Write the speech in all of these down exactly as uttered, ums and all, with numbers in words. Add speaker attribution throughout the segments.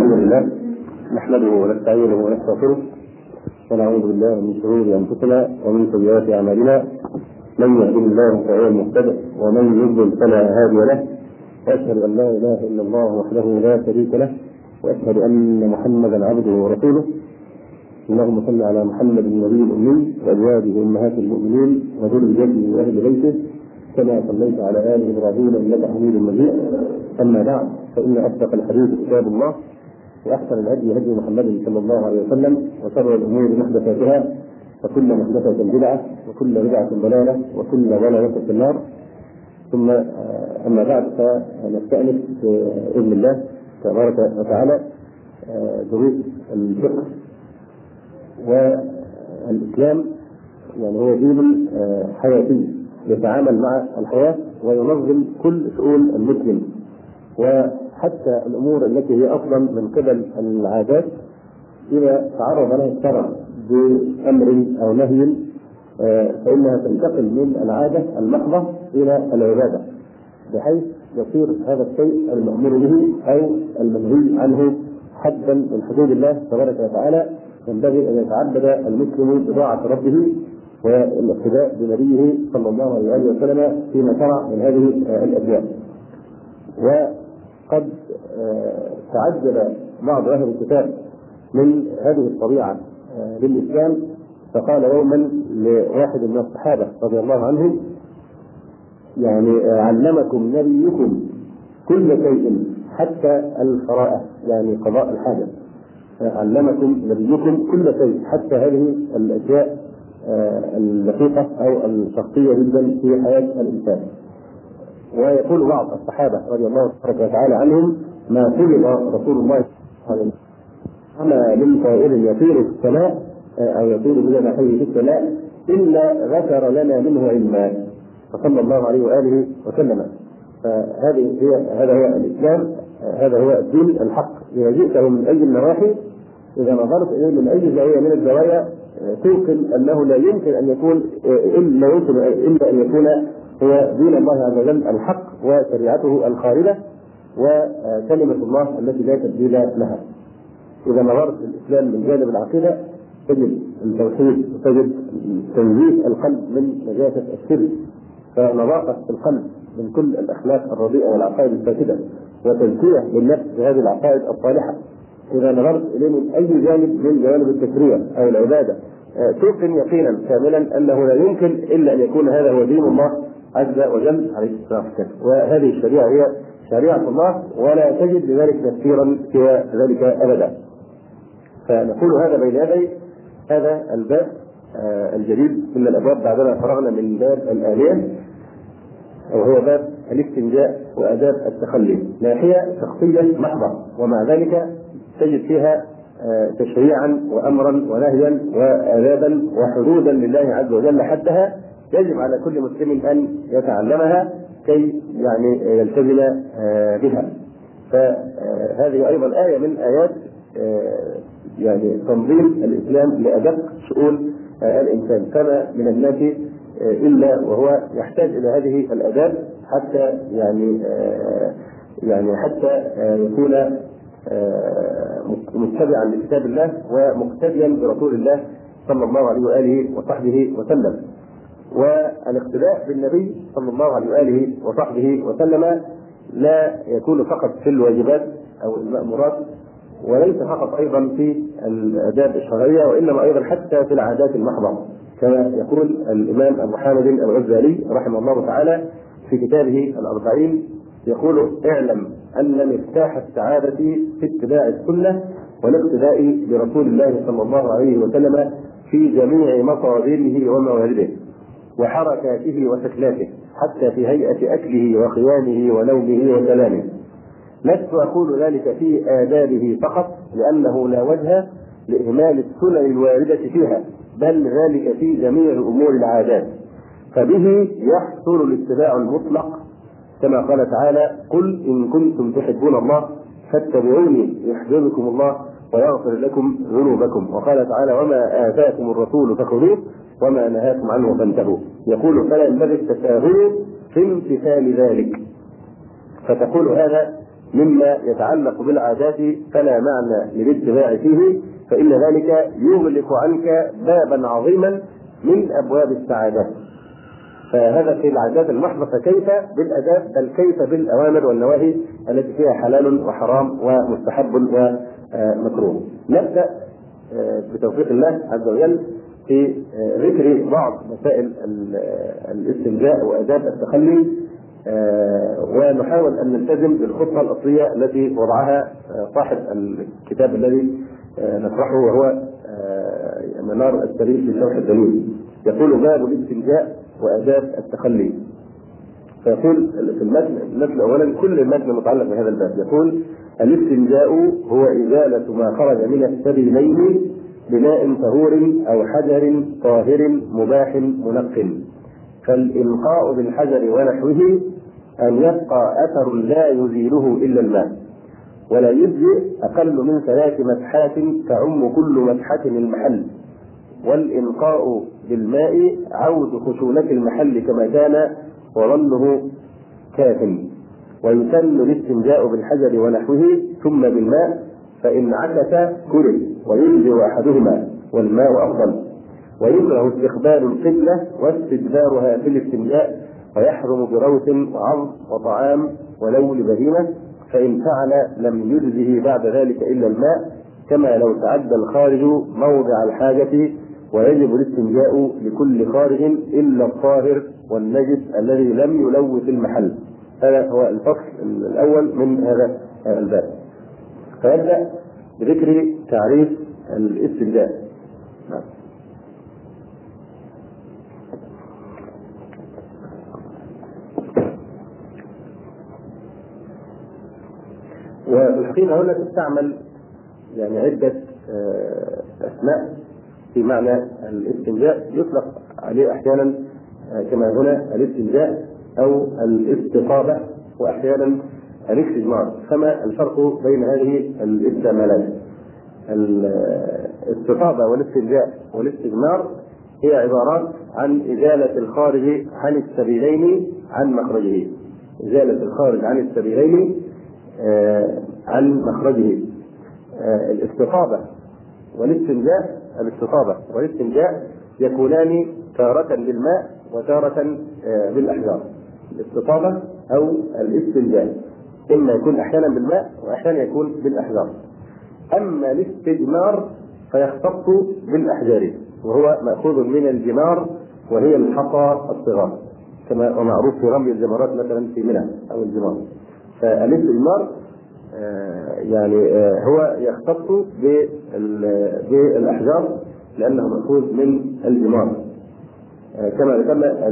Speaker 1: الحمد لله نحمده ونستعينه ونستغفره ونعوذ بالله من شرور انفسنا ومن سيئات اعمالنا، من يهده الله فهو المهتدي ومن يضلل فلا هادي له، واشهد ان لا اله الا الله وحده لا شريك له، واشهد ان محمدا عبده ورسوله. اللهم صل على محمد النبي الامي وازواجه امهات المؤمنين وذريته واهل بيته كما صليت على ال ابراهيم انك حميد مجيد. اما بعد، فان اصدق الحديث كتاب الله، واحسن الهدي هدي محمد صلى الله عليه وسلم، وشر الامور محدثاتها، وكل محدثه بدعه، وكل بدعه ضلاله، وكل ضلاله في النار. ثم اما بعد، فنستأنف باذن الله تبارك وتعالى دروس الفقه. والاسلام يعني هو دين حياتي يتعامل مع الحياه وينظم كل شؤون المسلم، وحتى الامور التي هي افضل من قبل العادات اذا تعرض لها الشرع بامر او نهي فانها تنتقل من العاده المحضه الى العباده، بحيث يصير هذا الشيء المأمور به او المنهي عنه حدا من حدود الله تبارك وتعالى. ينبغي ان يتعبد المسلم بطاعه ربه والاقتداء بنبيه صلى الله عليه وسلم فيما شرع من هذه الاشياء. وقد تعجب بعض اهل الكتاب من هذه الطبيعه للاسلام، فقال يوما لواحد من الصحابه رضي الله عنهم: يعني علمكم نبيكم كل شيء حتى القراءه، يعني قضاء الحاجه. علمكم نبيكم كل شيء حتى هذه الاشياء اللطيفه او الشخصيه جدا في حياه الانسان. ويقول بعض الصحابه رضي الله تعالى عنهم: ما فرض رسول الله صلى الله عليه وسلم على من طائر يطير في السماء او يطير بجناحيه في السماء الا ذكر لنا منه علما، فصلى الله عليه واله وسلم. فهذه هي هذا هو الاسلام، هذا هو الدين الحق. اذا جئته من اي النواحي، اذا نظرت اليه من اي زاويه من الزوايا، توقن انه لا يمكن ان يكون الا يمكن الا ان يكون هو دين الله عز وجل الحق وشريعته الخالده وكلمه الله التي لا تبديل لها. اذا نظرت الاسلام من جانب العقيده تجد التوحيد، وتجد تنزيه القلب من نجاسه الشرك، فنظافه القلب من كل الاخلاق الرديئه والعقائد الفاسده، وتزكيه للنفس بهذه العقائد الصالحه. اذا نظرت اليه من اي جانب من جوانب التشريع او العباده، توقن يقينا كاملا انه لا يمكن الا ان يكون هذا هو دين الله عز وجل عليه الصلاه والسلام، وهذه الشريعه هي شريعه الله، ولا تجد لذلك تفسيرا سوى ذلك ابدا. فنقول هذا بين يدي هذا الباب الجديد من الابواب بعدما فرغنا من باب الآلية، وهو باب الاستنجاء وآداب التخلي، ناحية شخصية محضة، ومع ذلك تجد فيها تشريعا وأمرا ونهيا وآدابا وحدودا لله عز وجل حدها يجب على كل مسلم أن يتعلمها كي يعني يلتزم بها. فهذه أيضا آية من آيات يعني تنظيم الإسلام لأدق شؤون الإنسان. كما من الناس إلا وهو يحتاج إلى هذه الآداب حتى يعني يعني حتى يكون متبعا لكتاب الله ومقتديا برسول الله صلى الله عليه وآله وصحبه وسلم. والاقتداء بالنبي صلى الله عليه وآله وصحبه وسلم لا يكون فقط في الواجبات أو المأمورات، وليس فقط أيضا في الآداب الشرعية، وإنما أيضا حتى في العادات المحضة، كما يقول الإمام أبو حامد الغزالي رحمه الله تعالى في كتابه الأربعين، يقول: اعلم أن مفتاح السعادة في اتباع السنة والاقتداء برسول الله صلى الله عليه وسلم في جميع مصادره وموارده وحركاته وسكناته، حتى في هيئة أكله وقيامه ونومه وكلامه. لست أقول ذلك في آدابه فقط لأنه لا وجه لإهمال السنن الواردة فيها، بل ذلك في جميع أمور العادات، فبه يحصل الاتباع المطلق، كما قال تعالى: قل إن كنتم تحبون الله فاتبعوني يحببكم الله ويغفر لكم ذنوبكم. وقال تعالى: وما آتاكم الرسول فخذوه وما نهاكم عنه فانتهوا. يقول: فلا ينبغي التساهل في امتثال ذلك. فتقول هذا مما يتعلق بالعادات فلا معنى للاتباع فيه، فإن ذلك يغلق عنك بابا عظيما من أبواب السعادات. فهذا في العادات المحضة، فكيف بالآداب، بل كيف بالأوامر والنواهي التي فيها حلال وحرام ومستحب ومكروه. نبدأ بتوفيق الله عز وجل في ذكر بعض مسائل الاستنجاء وآداب التخلي، ونحاول أن نلتزم بالخطة الأصلية التي وضعها صاحب الكتاب الذي نشرحه، وهو منار السبيل في شرح الدليل. يقول: باب الاستنجاء وآداب التخلي. فيقول في المتن المتن أولا كل المتن متعلق بهذا الباب. يقول: الاستنجاء هو إزالة ما خرج من السبيلين بماء طهور أو حجر طاهر مباح منق. فالإلقاء بالحجر ونحوه أن يبقى أثر لا يزيله إلا الماء، ولا يجزئ أقل من ثلاث مسحات تعم كل مسحة المحل، والإلقاء بالماء عود خشونة المحل كما كان وظنه كاف. ويسن الاستنجاء بالحجر ونحوه ثم بالماء، فإن عكس كره ويجزئ أحدهما والماء أفضل. ويكره استقبال القبلة واستدبارها في الاستنجاء، ويحرم بروث وعظم وطعام ولو لبهيمة، فإن فعل لم يجزه بعد ذلك إلا الماء، كما لو تعدى الخارج موضع الحاجة. ويجب الاستنجاء لكل خارج إلا الطاهر والنجس الذي لم يلوث المحل. هذا هو الفصل الأول من هذا الباب. فيبدأ بذكر تعريف الاستنجاء. وفي الحقيقة هنا تستعمل يعني عدة أسماء في معنى الاستنجاء، يطلق عليه أحيانا كما هنا الاستنجاء أو الاستطابة، وأحيانا الاستجمار. فما الفرق بين هذه الاستعمالات؟ الاستطابة والاستنجاء والاستجمار هي عبارات عن إزالة الخارج عن السبيلين عن مخرجه، إزالة الخارج عن السبيلين عن مخرجه. الاستطابة والاستنجاء الاستطابة والاستنجاء يكونان تارة بالماء وتارة بالأحجار. الاستطابة أو الاستنجاء إما يكون أحيانا بالماء وأحيانا يكون بالأحجار. أما الاستجمار فيختص بالأحجار، وهو مأخوذ من الجمار، وهي الحصى الصغار كما هو معروف في رمي الجمرات مثلا في منى أو الجمار. فالاستجمار يعني هو يختص بالأحجار لأنه مأخوذ من الجمار، كما ذكرنا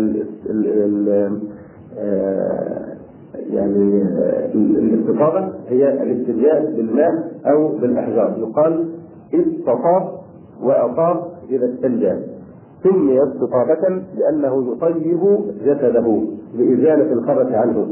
Speaker 1: يعني الاستطابة هي الاستنجاء بالماء أو بالأحجار. يقال استطاب وأطاب إذا استنجى، سمي استطابة لأنه يطيب جسده بإزالة الخبث عنه.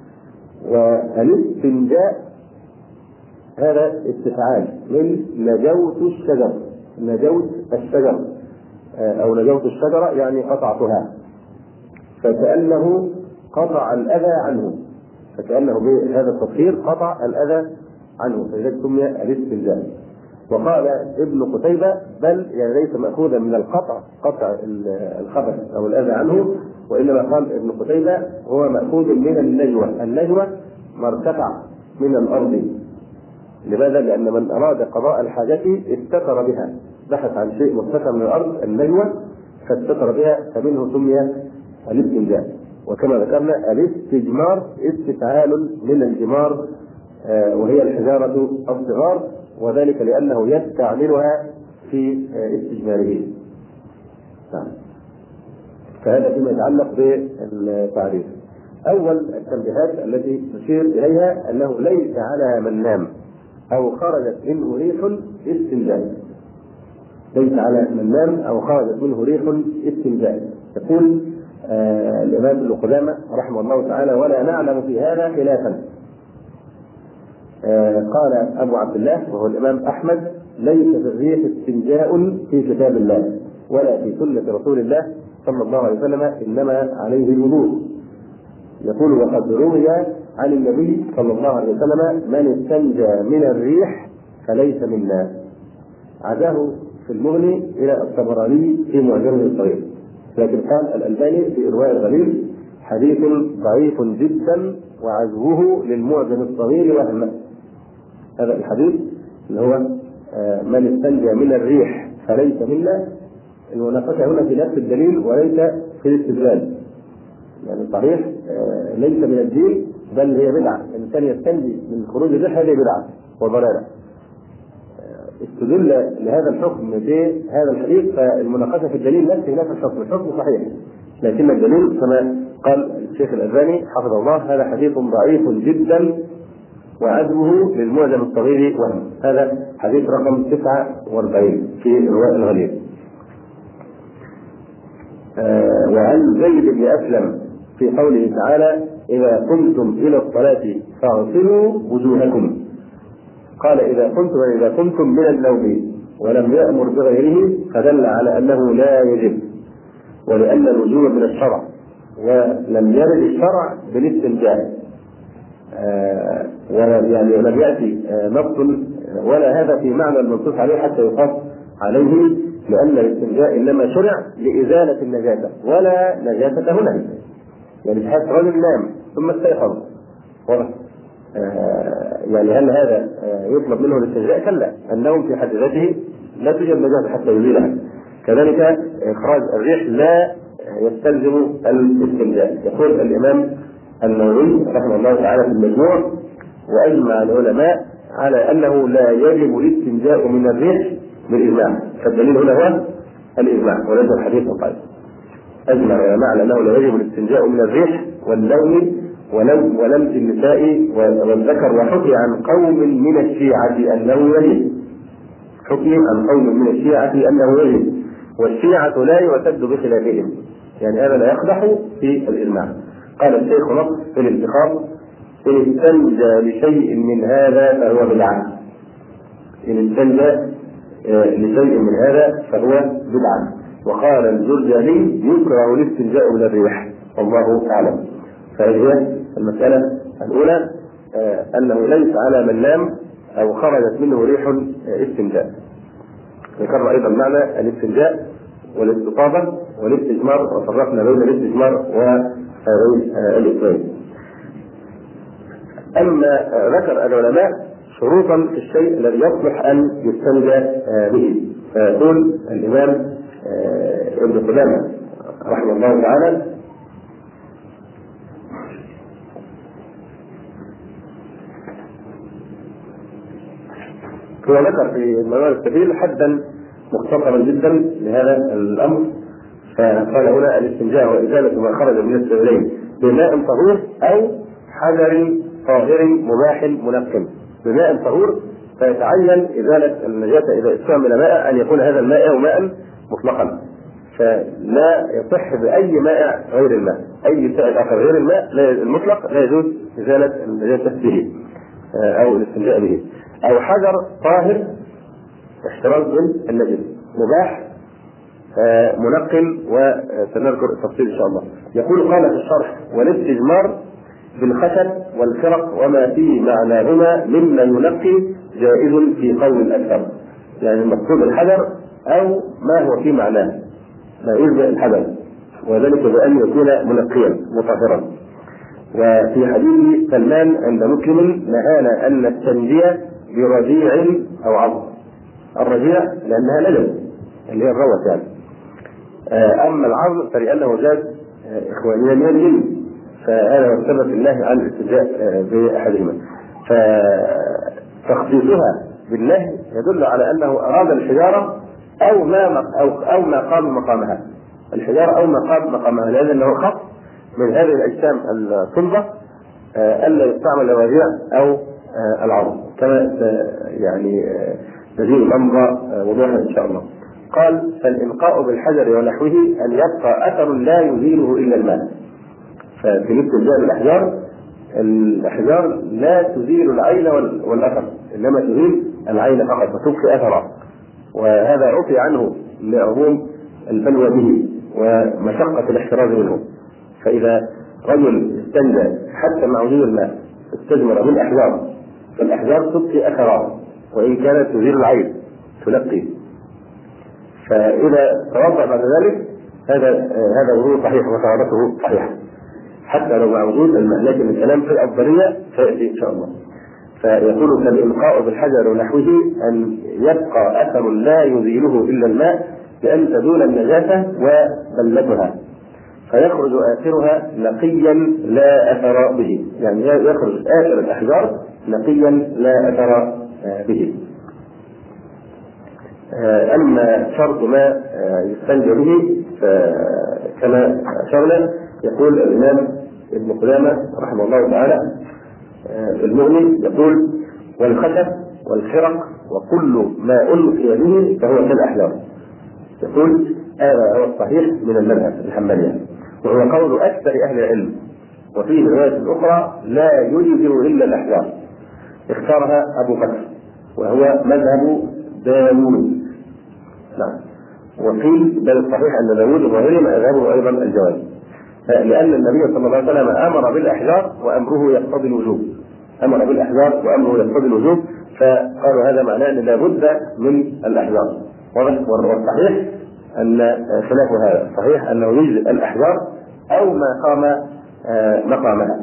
Speaker 1: والاستنجاء هذا استفعال من نجوت الشجر، نجوت الشجر أو نجوت الشجرة يعني قطعتها، فكأنه قطع الأذى عنه، فكأنه بهذا التطهير قطع الأذى عنه، فلذلك سمي الاستنجاء. وقال ابن قتيبة بل يعني ليس مأخوذا من القطع، قطع الخبث أو الأذى عنه، وإنما قال ابن قتيبة هو مأخوذ من النجوة. النجوة ما ارتفع من الأرض. لماذا؟ لأن من أراد قضاء الحاجة استتر بها، بحث عن شيء مرتفع من الأرض النجوة فاستتر بها، فمنه سمي الاستنجاء. وكما ذكرنا الاستجمار استفعال من الجمار وهي الحجارة الصغار، وذلك لأنه يستعملها في استجماره. فهذا فيما يتعلق بالتعريف. أول التنبيهات التي نشير إليها أنه ليس على من نام أو خرجت منه ريح استنجاء، ليس على من نام أو خرجت منه ريح استنجاء. يقول آه الإمام ابن قدامة رحمه الله تعالى: ولا نعلم في هذا خلافا. آه قال أبو عبد الله وهو الإمام أحمد: ليس في الريح استنجاء في كتاب الله ولا في سنة رسول الله صلى الله عليه وسلم، إنما عليه الوضوء. يقول: وقد روي عن النبي صلى الله عليه وسلم: من استنجى من الريح فليس منا. عزاه في المغني إلى الطبراني في معجمه الصغير، لكن قال الألباني في إرواء الغليل: حديث ضعيف جدا وعزوه للمعجم الصغير وهمه. هذا الحديث اللي هو من استنجى من الريح فليس منا، المناقشة هنا في نفس الدليل وليس في الاستدلال. يعني صحيح ليس من الدين بل هي بدعة، الإنسان يستنجي من خروج الريح هذه بدعة وضلالة. استدل لهذا الحكم بهذا الحديث، فالمناقشة في الدليل نفسه نفس الحكم، الحكم صحيح، لكن الدليل كما قال الشيخ الألباني حفظه الله: هذا حديث ضعيف جدا وعزوه للمعجم الصغير وهم. هذا حديث رقم تسعة وأربعين في إرواء الغليل. آه وعن زيد بن أسلم في قوله تعالى: إذا قمتم إلى الصلاة فاغسلوا وجوهكم. قال: إذا قمتم إذا قمتم من النوم، ولم يأمر بغيره، فدل على أنه لا يجب، ولأن الوجوب من الشرع، ولم يرد الشرع بالاستنجاء، آه يعني ولم يأتي آه نص ولا هذا في معنى المنصوص عليه حتى يقاس عليه، لأن الاستنجاء إنما شرع لإزالة النجاسة ولا نجاسة هنا. يعني حتى رجل نام ثم استيقظ آه يعني هل هذا آه يطلب منه الاستنجاء؟ كلا، النوم في حد ذاته لا توجد نجاسة حتى يزيلها. كذلك إخراج الريح لا يستلزم الاستنجاء. يقول الإمام النووي رحمه الله تعالى في المجموع: وأجمع العلماء على أنه لا يجب الاستنجاء من الريح بالإجماع. فالدليل هنا هو الإجماع وليس الحديث القائم. أجمع العلماء على أنه لا يجب الاستنجاء من الريح واللون ولمس النساء والذكر. وحكي عن قوم من الشيعة أنه يجب، حكي عن قوم من الشيعة أنه يجب، والشيعة لا يعتد بخلافهم، يعني هذا لا يقدح في الإجماع. قال الشيخ نصر في الانتخاب: إن استنجى لشيء من هذا فهو بدعة. إن استنجى لشيء من هذا فهو بدعة. وقال الجرجاني: يكره الاستنجاء من الريح، والله أعلم. فهي المسألة الأولى أنه ليس على من نام أو خرجت منه ريح استنجاء. ذكر أيضا معنى الاستنجاء والاستطابة والاستجمار، وفرقنا بين الاستجمار وهذين الاثنين. أما ذكر العلماء شروطا في الشيء الذي يصلح أن يستنجى به، فيقول الإمام ابن قدامة رحمه الله تعالى: هو ذكر في المنار السبيل حدا مختصرا جدا لهذا الأمر، فقال هنا: الاستنجاء وإزالة ما خرج من السبيلين بماء طهور أو حجر طاهر مباح منقٍ. بماء طهور فيتعين إزالة النجاسة إذا استعمل ماء أن يكون هذا الماء ماء مطلقا، فلا يصح بأي ماء غير الماء، أي سائل آخر غير الماء المطلق لا يجوز إزالة النجاسة به أو الاستنجاء به. أو حجر طاهر احتراز من النجس مباح منق، وسنذكر التفصيل إن شاء الله. يقول: قال في الشرح: والاستجمار بالخشب والفرق وما في معناهما مما ينقي جائز في قول الأكثر. يعني المقصود الحجر أو ما هو في معناه ما يلزم الحجر، وذلك بأن يكون منقيا مطهرا. وفي حديث سلمان عند مسلم: نهانا أن نستنجي برجيع أو عظم. الرجيع لأنها نجس اللي هي الروث يعني، أما العظم فلأنه زاد إخوانيا من الجن، فهذا هو سبب الله عن الاستنجاء بأحدهما. فتخصيصها بالله يدل على أنه أراد الحجارة أو ما أو أو ما قام مقامها، الحجارة أو ما قام مقامها، لأنه خط من هذه الأجسام الصلبة ألا يستعمل الرجيع أو العظم، كما يعني تزيد الأمر وضوحا إن شاء الله. قال: فالإنقاء بالحجر ونحوه أن يبقى أثر لا يزيله إلا الماء. فبالنسبة للأحجار، الأحجار لا تزيل العين والأثر، إنما تزيل العين فقط وتبقي أثرا، وهذا عفي عنه لعموم البلوى به ومشقة الاحتراز منه. فإذا رجل استنجى حتى مع وجود الماء استجمر بالأحجار، فالأحجار تبقي أثرات وإن كانت تزيل العين تلقي. فإذا توضأ بعد ذلك هذا هذا وضوء صحيح وطهارته صحيحة حتى لو مع وجود الماء، لكن الكلام في الأفضلية سيأتي إن شاء الله. فيقول كالإلقاء بالحجر ونحوه أن يبقى أثر لا يزيله إلا الماء لأن تزول النجاسة وبلتها، فيخرج آثرها نقيا لا أثر به، يعني يخرج آثر الأحجار نقيا لا أثر به. أما شرط ما يستنجى به كما أشرنا، يقول الإمام ابن قدامة رحمه الله تعالى المغني يقول: والخشب والخرق وكل ما ألقي به فهو كالأحجار. يقول هذا هو الصحيح من المذهب الحنبلي، وهو قول أكثر أهل العلم. وفيه رواية أخرى لا يجزئ إلا الأحجار، اختارها أبو بكر وهو مذهب داوود. نعم. وقيل بل الصحيح أن داوود الظاهري مذهبه أيضا الجواز، لأن النبي صلى الله عليه وسلم أمر بالأحجار وأمره يقتضي الوجوب، أمر بالأحجار وأمره يقتضي الوجوب، فقالوا هذا معناه أن لا بد من الأحجار. والصحيح أن خلاف هذا، صحيح أنه يجزئ الأحجار أو ما قام مقامها.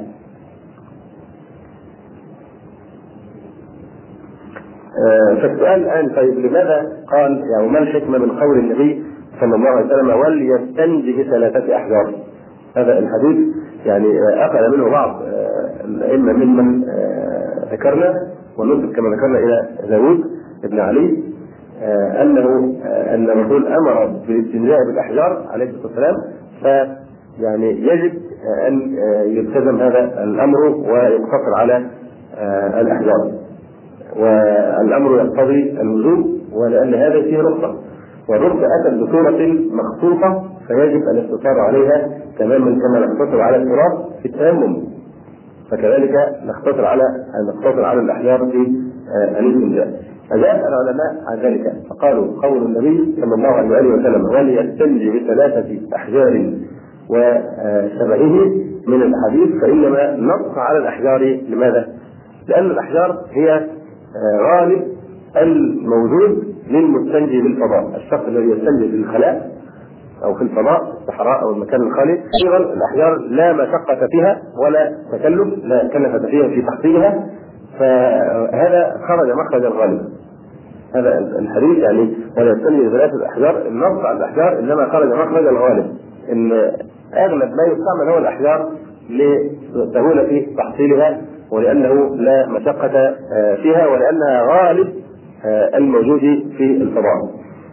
Speaker 1: فالسؤال الآن طيب لماذا قال يعني ما الحكمة من قول النبي صلى الله عليه وسلم وليستنجي بثلاثة أحجار؟ هذا الحديث يعني أخذ منه بعض الأئمة ممن ذكرنا ونسب كما ذكرنا إلى داوود بن علي أنه أن الرسول أمر بالاستنجاء بالأحجار عليه الصلاة والسلام، فيعني يجب أن يلتزم هذا الأمر ويقتصر على الأحجار، والأمر يقتضي الوجوب، ولأن هذا فيه رخصة، والرخصة أتت بصورة مخصوصة فيجب الاقتصار عليها تماما كما نقتصر على التراب في التيمم، فكذلك نقتصر على نقتصر على الأحجار في الاستنجاء. أجاب العلماء عن ذلك فقالوا قول النبي صلى الله عليه وسلم وليستنجي بثلاثة أحجار وشبهه من الحديث فإنما نص على الأحجار. لماذا؟ لأن الأحجار هي غالب الموجود للمستنجي بالفضاء، الشخص الذي يستنجي في الخلاء أو في الفضاء الصحراء أو المكان الخالي، أيضا الأحجار لا مشقة فيها ولا تكلف، لا كلفة فيها في تحصيلها، فهذا خرج مخرج الغالب. هذا الحديث يعني ولا يستنجي بثلاثة الأحجار، النص على الأحجار إنما خرج مخرج الغالب، إن أغلب ما يستعمل هو الأحجار لسهولة تحصيلها ولأنه لا مشقة فيها ولأنها غالب الموجود في الفضاء.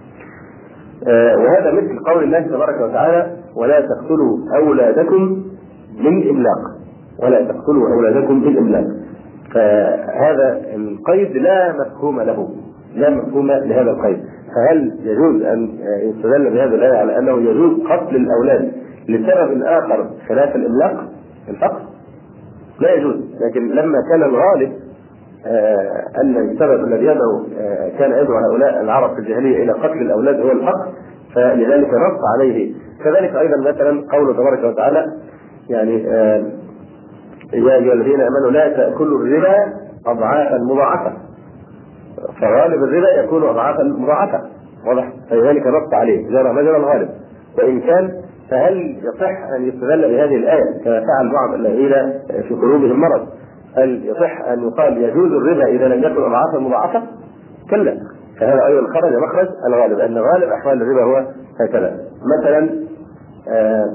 Speaker 1: وهذا مثل قول الله تبارك وتعالى ولا تقتلوا أولادكم من إملاق، ولا تقتلوا أولادكم من إملاق. فهذا القيد لا مفهوم له، لا مفهوم لهذا القيد. فهل يجوز أن يستدل بهذه الآية على أنه يجوز قتل الأولاد لسبب آخر خلاف الإملاق الفقر؟ لا يجوز. لكن لما كان الغالب آه أن السبب الذي يدعو آه كان يدعو هؤلاء العرب في الجاهلية إلى قتل الأولاد هو الفقر، فلذلك نص عليه. كذلك أيضا مثلا قوله تبارك وتعالى يعني آه يا أيها الذين آمنوا لا تأكلوا الربا أضعافا مضاعفة، فغالب الربا يكون أضعافا مضاعفة، واضح؟ فلذلك نص عليه جرى مجرى الغالب. وإن كان فهل يصح أن يستدل بهذه الآية كما فعل بعض الذين في قلوبهم مرض؟ هل يصح أن يقال يجوز الربا إذا لم يكن أضعافا مضاعفة؟ كلا. فهذا أيضا خرج مخرج الغالب، أن غالب أحوال الربا هو هكذا. مثلا آه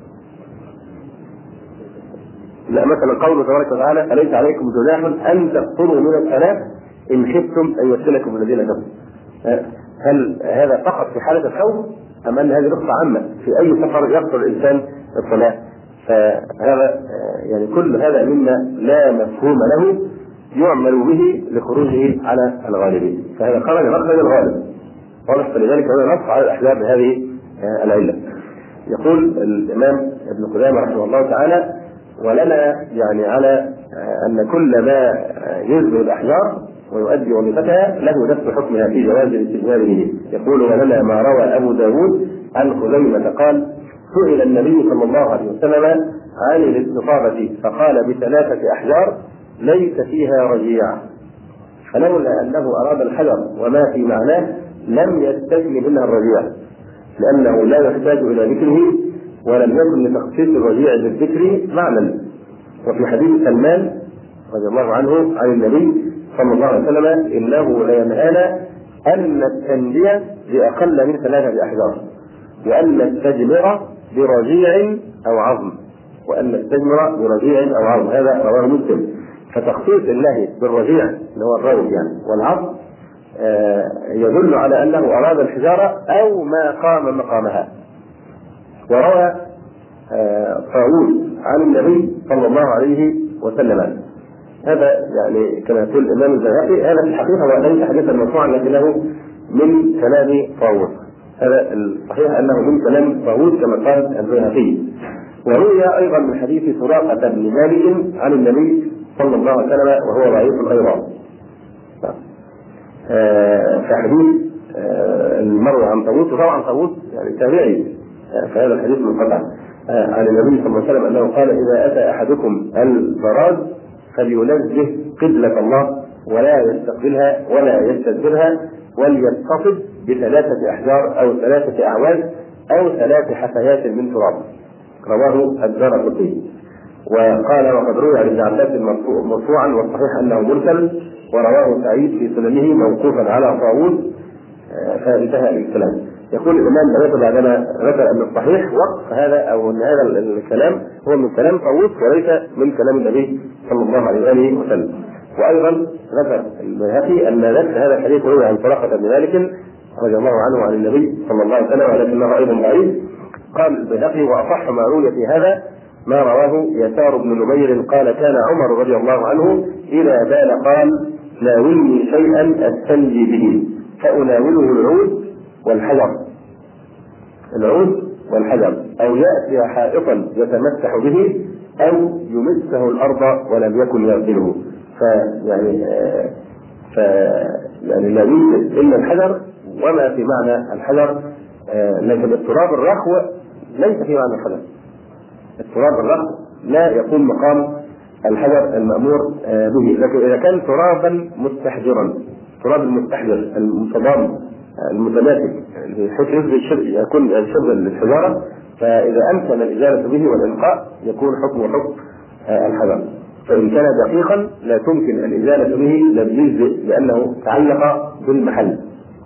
Speaker 1: لا مثلا قوله تبارك وتعالى أليس عليكم جناح أن تقتلوا من الصلاة إن خفتم أن يفتنكم الذين كفروا. آه هل هذا فقط في حالة الخوف أم أن هذه رخصة عامة في أي سفر يقتل الإنسان الصلاة؟ فهذا يعني كل هذا مما لا مفهوم له يعمل به لخروجه على الغالبين، فهذا خرج مخرج الغالب، واضح؟ فلذلك هو نص على الأحزاب بهذه العلة. يقول الإمام ابن قدامة رحمه الله تعالى ولنا يعني على أن كل ما يجزئ الأحجار ويؤدي وظيفتها له نفس حكمها في جواز الاستجمار به. يقول ولنا ما روى أبو داود عن خزيمة قال سئل النبي صلى الله عليه وسلم عن الاستطابة فقال بثلاثة أحجار ليس فيها رجيع، فلولا أنه أراد الحجر وما في معناه لم يستجل منها الرجيع، لأنه لا يحتاج إلى ذكره ولم يكن لتخصيص الرجيع بالذكر معنى. وفي حديث سلمان رضي الله عنه عن النبي صلى الله عليه وسلم إنه لينهانا أن نستنجي بأقل من ثلاثة أحجار، وأن نستجمر برجيع أو عظم، وأن نستجمر برجيع أو عظم، هذا رواه مسلم. فتخصيص الله بالرجيع اللي هو الروج يعني والعظم آه يدل على أنه أراد الحجارة أو ما قام مقامها. وروى طاووس آه عن النبي صلى الله عليه وسلم، هذا يعني كما يقول الإمام البيهقي هذا في الحقيقة وليس حديثا مرفوعا لكنه من كلام طاووس، هذا الصحيح أنه من كلام طاووس كما قال البيهقي. وروي أيضا من حديث سراقة بن مالك عن النبي صلى الله عليه وسلم وهو ضعيف أيضا. آه في حديث آه المروي عن طاووس، وطبعا طاووس يعني تابعي آه فهذا الحديث منقطع آه عن النبي صلى الله عليه وسلم أنه قال إذا أتى أحدكم البراز فلينزه قبلة الله ولا يستقبلها ولا يستدبرها، وليتصف بثلاثة أحجار أو ثلاثة أعواز أو ثلاث حثيات من تراب، رواه الدارقطني. وقال وقد روي عن ابن عباس مرفوعا والصحيح أنه مرسل، ورواه سعيد في سننه موقوفا على طاووس، فانتهى الكلام. يقول الإمام البيهقي بعدما ذكر أن الصحيح وقف هذا أو أن هذا الكلام هو من كلام طاووس وليس من كلام النبي صلى الله عليه وآله وسلم. وأيضا ذكر البيهقي أن نفس هذا الحديث روي عن سراقة بن مالك رضي الله عنه عن النبي صلى الله عليه وسلم ولكنه أيضا ضعيف. قال البيهقي وأصح ما روي في هذا ما رواه يسار بن نبير قال كان عمر رضي الله عنه إذا بال قال ناولني شيئا أستنجي به فأناوله العود والحجر، العود والحجر، أو يأتي حائطا يتمسح به أو يمسه الأرض ولم يكن يغسله. فيعني آه ف يعني لا يوجد إلا الحجر وما في معنى الحجر، آه لكن التراب الرخو ليس في معنى الحجر. التراب الرخو لا يقوم مقام الحجر المأمور آه به، لكن إذا كان ترابا مستحجرا، تراب المستحجر المتضام المتماسك بحيث يكون شبه للحجارة، فإذا أمكن الإزالة به والإنقاء يكون حكم حكم آه الحجر. فإن كان دقيقا لا تمكن الإزالة به لم يجزئ لأنه تعلق بالمحل.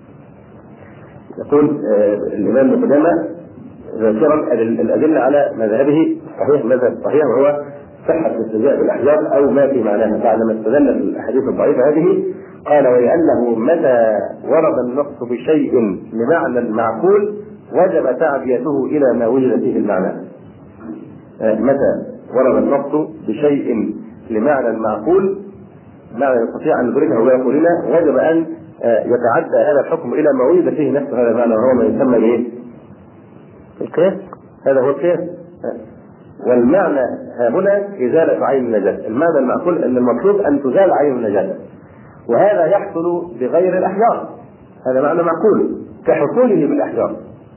Speaker 1: يقول آه الإمام ابن قدامة ذاكرا الأدلة على مذهبه صحيح مذهب صحيح وهو صحة الاستهزاء بالأحجار أو ما في معناها، بعدما استدل الأحاديث الضعيفة هذه قال ولأنه متى ورد النص بشيء لمعنى معقول وجب تعديته إلى ما وجد فيه المعنى. آه متى ورد النص بشيء لمعنى معقول معنى يستطيع أن يدركه ويقول لنا وجب أن آه يتعدى هذا الحكم إلى ما وجد فيه نفس هذا المعنى وهو ما يسمى بايه؟ القياس. هذا هو القياس. والمعنى هنا إزالة عين النجاسة، المعنى المعقول أن المطلوب أن تزال عين النجاسة، وهذا يحصل بغير الأحجار، هذا معنى معقول كحصوله بالأحجار،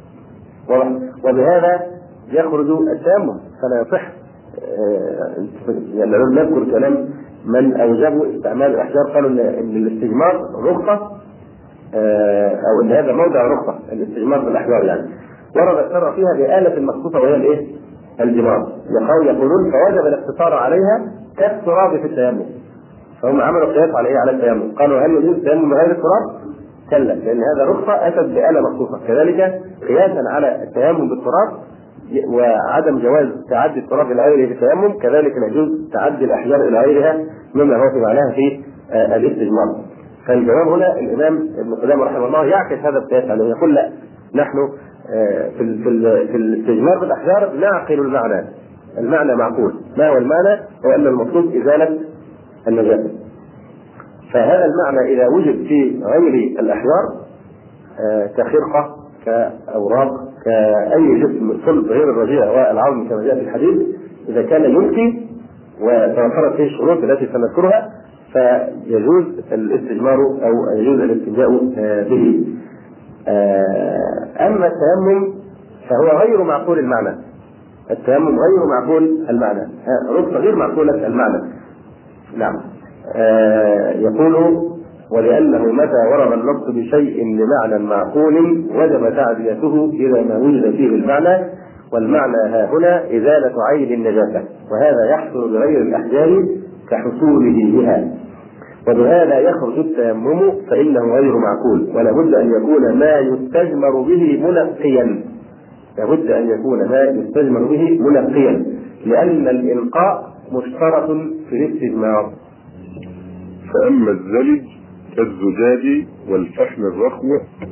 Speaker 1: وبهذا يخرج التيمم فلا يصح. يعني لم نذكر كلام من أوجبوا استعمال الأحجار قالوا أن الاستجمار رخصة أو أن هذا موضع رخصة الاستجمار بالأحجار، يعني ورد الشرع فيها بآلة مخصوصة وهي الإيه؟ الجمار. يقولون فوجب الاقتصار عليها كالتراب في التيمم، فهم عملوا قياس على إيه؟ على التيمم، قالوا هل يجوز التيمم من غير التراب؟ كلا، لأن هذا رخصة أتت بآلة مخصوصة. كذلك قياسا على التيمم بالتراب وعدم جواز تعدي التراب إلى غيره في التيمم، كذلك لا يجوز تعدي الأحجار إلى غيرها مما هو في معناها في آه الاستجمار. فالجواب هنا الإمام ابن قدامة رحمه الله يعكس هذا القياس عليه، يقول لا، نحن آه في ال في, ال في الاستجمار بالأحجار نعقل المعنى، المعنى معقول. ما هو المعنى؟ هو أن المطلوب إزالة النجاسة. فهذا المعنى إذا وجد في غير الأحجار آه كخرقة كأوراق كأي جسم صلب غير الرجيع والعظم كما جاء في الحديث، إذا كان يمكن وتوفرت فيه الشروط التي سنذكرها فيجوز الاستجمار أو يجوز الاستنجاء به. أما التيمم فهو غير معقول المعنى، التيمم غير معقول المعنى، رخصة غير معقولة المعنى، نعم. آه يقول: ولأنه متى ورد النص بشيء لمعنى معقول وجب تعديته إلى ما وجد فيه المعنى، والمعنى ها هنا إزالة عين النجاسة، وهذا يحصل بغير الأحجار كحصوله بها، وبهذا يخرج التيمم فإنه غير معقول، ولا بد أن يكون ما يستجمر به منقيا، لابد أن يكون ما يستجمر به منقيا، لأن الإنقاء مشترط في الاستجمار.
Speaker 2: فأما الزلج كالزجاج والفحم الرخو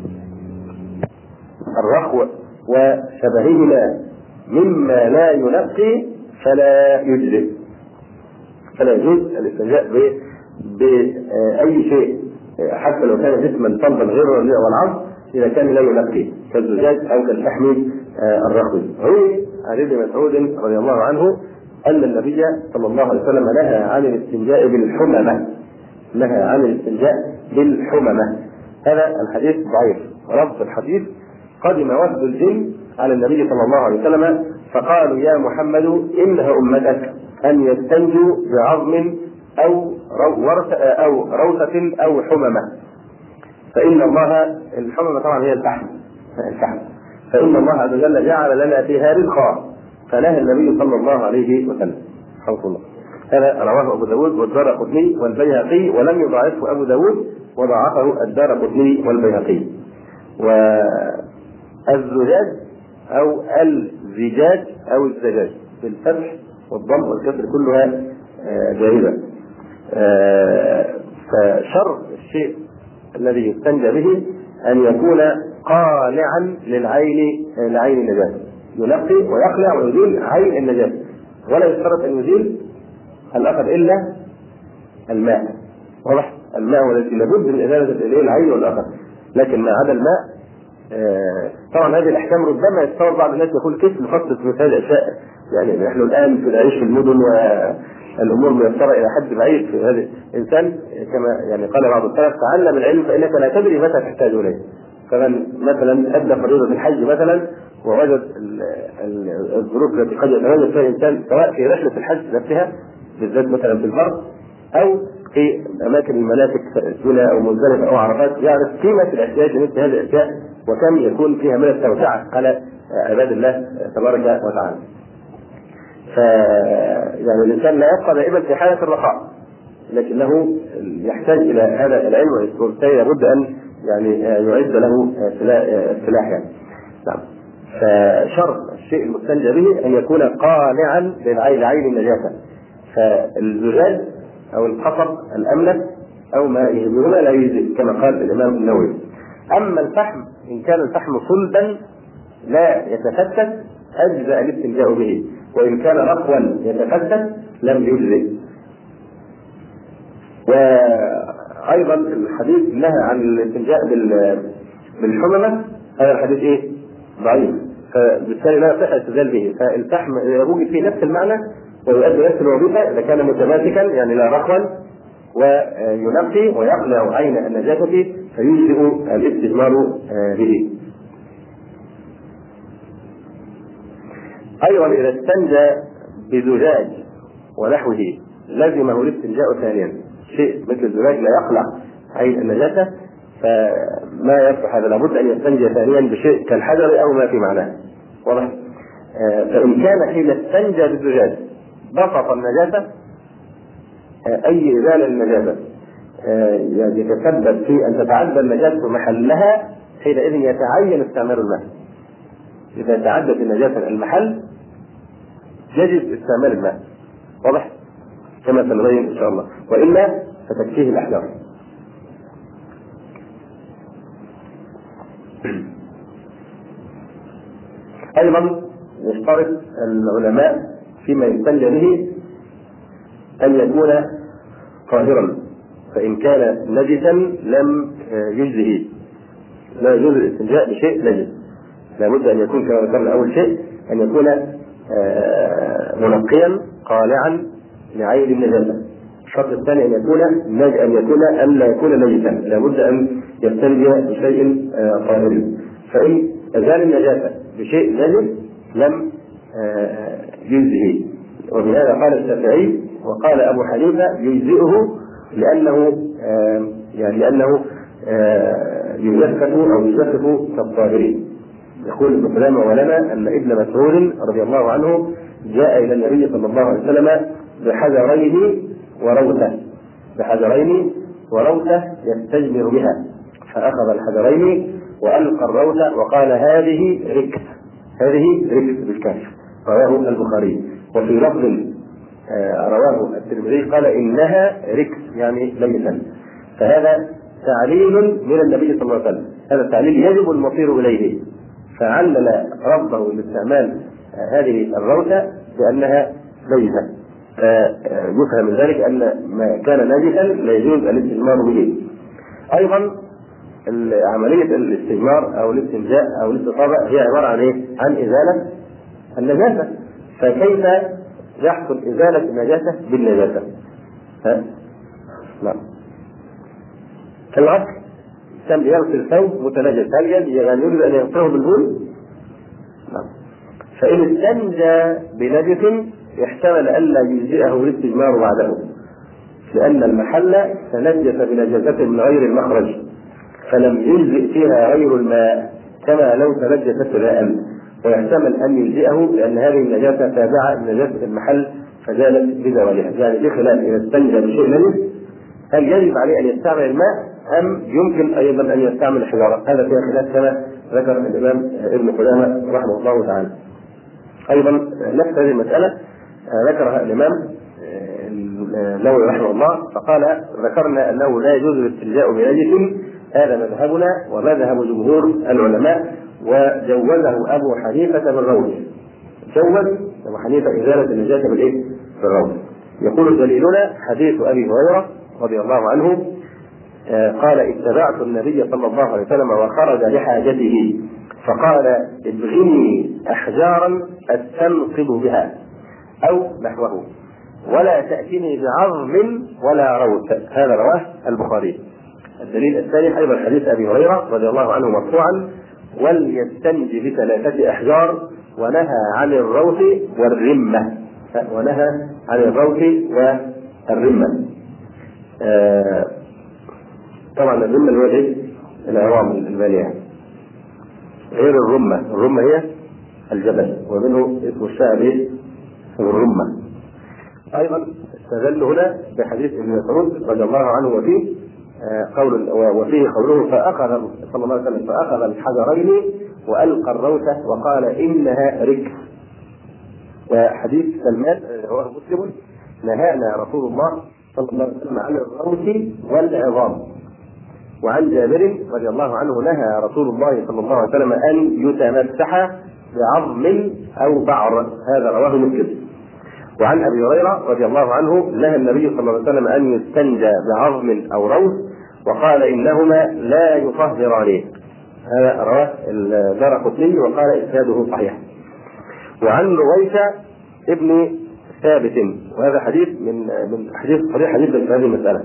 Speaker 1: الرخو وشبههما مما لا ينقي فلا يجزئ، فلا يجوز الاستنجاء بأي شيء حتى لو كان جسما صلبا غير الرجيع والعظم إذا كان لا ينقي، كالزجاج أو كالفحم الرخو. روي عن ابن مسعود رضي الله عنه أن النبي صلى الله عليه وسلم نهى عن الاستنجاء بالحممة، نهى عن الاستنجاء بالحممة. هذا الحديث ضعيف، ولفظ الحديث: قدم وفد الجن على النبي صلى الله عليه وسلم فقالوا: يا محمد إنها أمتك أن يستنجوا بعظم أو ورثة أو روثة أو حممة، فإن الله، الحممة طبعا هي الفحم، الفحم فإن الله عز وجل جعل لنا فيها رزقا، فنهى النبي صلى الله عليه وسلم. حفظ الله. هذا رواه أبو داود والدارقطني والبيهقي، ولم يضاعفه أبو داود وضاعفه الدارقطني والبيهقي. والزجاج أو الزجاج أو الزجاج بالفتح والضم والكسر كلها جائزة. فشر الشيء الذي يستنجى به أن يكون قالعا للعين، لعين النجاسة، ينقي ويقلع ويزيل عين النجاسة، ولا يشترط أن يزيل الأخر إلا الماء. واضح؟ الماء هو الذي لابد من إزالة العين والأخر، لكن ما عدا الماء آه طبعا هذه الأحكام ربما يتصور بعض الناس يقول كيف نخصص مثل هذه الأشياء، يعني نحن الآن في العيش في المدن والأمور ميسرة إلى حد بعيد في هذا الإنسان، كما يعني قال بعض السلف: تعلم العلم فإنك لا تدري متى تحتاج إليه. فمن مثلا أدى فريضة الحج مثلا ووجد الظروف التي قد يتواجد فيها الإنسان سواء في رحلة الحج نفسها بالذات مثلا في البر أو في أماكن المناسك سنة أو مزدلفة أو عرفات، يعرف قيمة الاحتياج لمثل هذه الأشياء وكم يكون فيها من التوسعة على عباد الله تبارك وتعالى. ف يعني الإنسان لا يبقى دائما في حالة الرخاء، لكنه يحتاج إلى هذا العلم، وبالتالي لابد أن يعني يعد له سلاح يعني. نعم. فشرط الشيء المستنجى به أن يكون قالعا لعين النجاسة، فالزجاج أو القصب الأملس أو ما يهمهما لا يجزئ كما قال الإمام النووي. أما الفحم إن كان الفحم صلبا لا يتفتت أجزأ الاستنجاء به، وإن كان رخوا يتفتت لم يجزئ. وأيضا الحديث نهى عن الاستنجاء بالحممة، هذا الحديث إيه؟ ضعيف، فبالتالي لا يصح الاستدلال به. فالفحم يوجد فيه نفس المعنى ويؤدي نفس الوظيفة إذا كان متماسكا، يعني لا رخوا وينقي ويقلع عين النجاسة فيجزئ الاستجمار به. أيضا إذا استنجى بزجاج ونحوه لزمه الاستنجاء ثانيا، شيء مثل الزجاج لا يقلع عين النجاسة فما يصح هذا، لابد أن يستنجى ثانيا بشيء كالحجر أو ما في معناه. واضح؟ فإن كان حين استنجى بالزجاج بسط النجاسة أي إزالة النجاسة يتسبب في أن تتعدى النجاسة محلها، حينئذ يتعين استعمال الماء. إذا تعدت النجاسة المحل يجب استعمال الماء. واضح؟ كما سنبين إن شاء الله، وإلا فتكفيه الأحجار. أيضا يشترط العلماء فيما يستنجى به أن يكون طاهرا، فإن كان نجسا لم يجزه، لا يجوز الاستنجاء بشيء نجس، لابد أن يكون كما ذكرنا أول شيء أن يكون منقيا قالعا لعين النجاسة. الشرط الثاني أن يكون أن يكون أن لا يكون نجسا، لابد أن يستنجى بشيء طاهر. فإن أزال النجاسة بشيء نجس لم يجزه، وبهذا قال الشافعي وقال أبو حنيفة يجزئه لأنه آه يعني لأنه آه يجفف أو يجفف كالطاهرين. يقول ابن قدامة ولنا أن ابن مسعود رضي الله عنه جاء إلى النبي صلى الله عليه وسلم بحجرين وروثة بحجرين وروثة يستجمر بها، فأخذ الحجرين وألقى الروثة وقال هذه ركس، هذه ركس بالكاف، رواه البخاري. وفي لفظ آه رواه الترمذي قال إنها ركس يعني ليسا. فهذا تعليل من النبي صلى الله عليه وسلم، هذا التعليل يجب المصير إليه، فعلل ربه باستعمال آه هذه الروثة بأنها ليسا. فيفهم من ذلك أن ما كان ناجسا لا يجوز الاستجمار به. أيضا عملية الاستجمار أو الاستنجاء أو الاستطابة هي عبارة عن إيه؟ عن إزالة النجاسة. فكيف يحصل إزالة النجاسة بالنجاسة؟ ها؟ نعم. العكس كان يغسل ثوب متنجس، هل يعني يجب أن يغسله بالبول؟ نعم. فإن استنجى بنجس يحتمل ألا يجزئه الاستجمار بعده، لأن المحل تنجس بنجاسة من غير المخرج فلم يجزئ فيها غير الماء كما لو تنجست ماء، ويحتمل أن يجزئه لأن هذه النجاسة تابعة لنجاسة المحل فزالت بزوالها. يعني بخلاف إذا استنجى بشيء نجس هل يجب عليه أن يستعمل الماء أم يمكن أيضا أن يستعمل الحجارة؟ هذا فيها خلاف كما ذكر الإمام ابن قدامة رحمه الله تعالى. أيضا نفس هذه المسألة ذكرها الإمام النووي رحمه الله، فقال ذكرنا أنه لا يجوز الاستنجاء بنجس، هذا مذهبنا ومذهب جمهور العلماء، وجوزه أبو حنيفة بالروث، جوز أبو حنيفة إزالة النجاسة بالإيه؟ بالروث. يقول دليلنا حديث أبي هريرة رضي الله عنه قال اتبعت النبي صلى الله عليه وسلم وخرج لحاجته فقال ابغني أحجارا أستنقذ بها أو نحوه ولا تأتيني بعظم ولا روث. هذا رواه البخاري. الدليل الثاني أيضا حديث أبي هريرة رضي الله عنه مرفوعا وليستنجي بثلاثة أحجار ونهى عن الروث والرمة، ونهى عن الروث والرمة. آه طبعا الرمة اللي هو ايه؟ العظام البالية، غير الرمة. الرمة هي الجبل ومنه اسم الشعب ايه؟ الرمة. ايضا استدل هنا بحديث ابن مسعود رضي الله عنه وفيه آه قول وفيه قوله فاخذ صلى الله عليه وسلم فاخذ الحجرين والقى الروثة وقال انها ركس. وحديث سلمان رواه مسلم نهانا رسول الله صلى الله عليه وسلم عن الروث والعظام. وعن جابر رضي الله عنه نهى رسول الله صلى الله عليه وسلم ان يتمسح بعظم او بعر، هذا رواه مسلم. وعن ابي هريره رضي الله عنه نهى النبي صلى الله عليه وسلم ان يستنجى بعظم او روث وقال انهما لا يطهران، هذا رواه الدارقطني وقال اسناده صحيح. وعن رويثة ابن ثابت، وهذا حديث من من حديث صحيح جدا في هذه المسألة.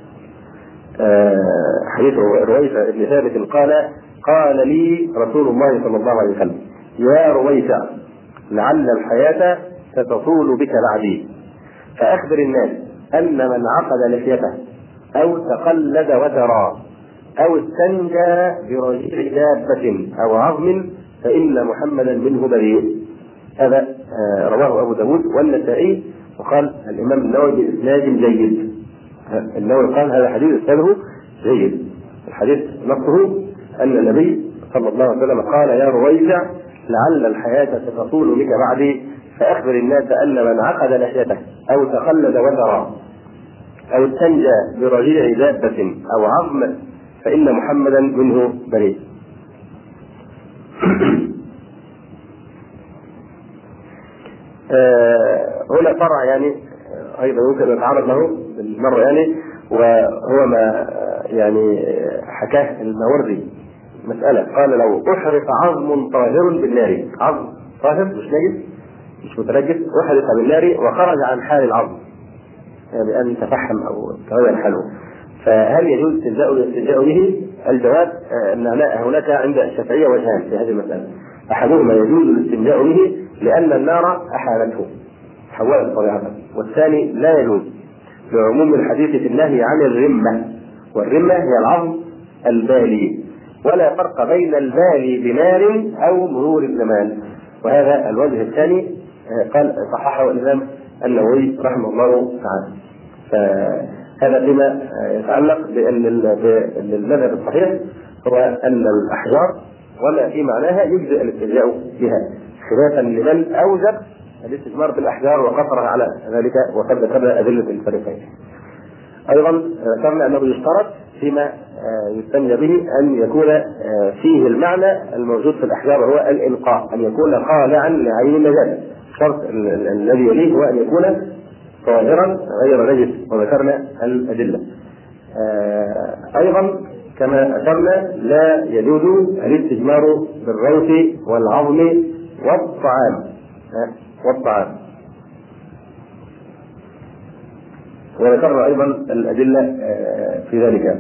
Speaker 1: آه حديث رويثة ابن ثابت قال قال لي رسول الله صلى الله عليه وسلم يا رويثة لعل الحياة ستطول بك بعدي فأخبر الناس أن من عقد لحيته أو تقلد وترى أو استنجى برجيع دابة أو عظم فإن محمدا منه بريء. هذا آه رواه أبو داود والنسائي، وقال الإمام النووي بإسناد جيد. النووي قال هذا حديث إسناده جيد. الحديث نصه أن النبي صلى الله عليه وسلم قال يا رويثة لعل الحياة ستطول بك بعدي فأخبر الناس أن من عقد لحيته أو تقلد وترى أو استنجى برجيع دابة أو عظم فإن محمدا منه بريء. آه هنا فرع يعني أيضا يمكن أن نتعرض له بالمرة يعني، وهو ما يعني حكاه الماوردي مسألة قال لو أحرق عظم طاهر بالنار، عظم طاهر مش نجس مش متنجس أحرق بالنار وخرج عن حال العظم يعني أن تفحم أو تغير حاله، فهل يجوز الاستنجاء به؟ الجواب أن هناك عند الشافعية وجهان في هذه المسألة. أحدهما يجوز الاستنجاء به لأن النار أحالته حولت طبيعته. والثاني لا يجوز لعموم الحديث في النهي عن الرمة، والرمة هي العظم البالي، ولا فرق بين البالي بنار أو مرور الزمان. وهذا الوجه الثاني قال صححه الإمام النووي رحمه الله تعالى. فهذا فيما يتعلق بأن المذهب الصحيح هو أن الأحجار وما في معناها يجزئ الاستهزاء بها، خلافا لمن أوجب الاستثمار بالأحجار وقصرها على ذلك، وقد ذكرنا أدلة الفريقين. أيضا ذكرنا أنه يشترط فيما يستنجى به أن يكون فيه المعنى الموجود في الأحجار وهو الإنقاء، أن يكون خاضعا لعين النجاسة. الشرط الذي يليه هو أن يكون طاهرا غير نجس، وذكرنا الأدلة. أيضا كما أشرنا لا يجوز الاستجمار بالروث والعظم والطعام والطعام وذكرنا أيضا الأدلة في ذلك.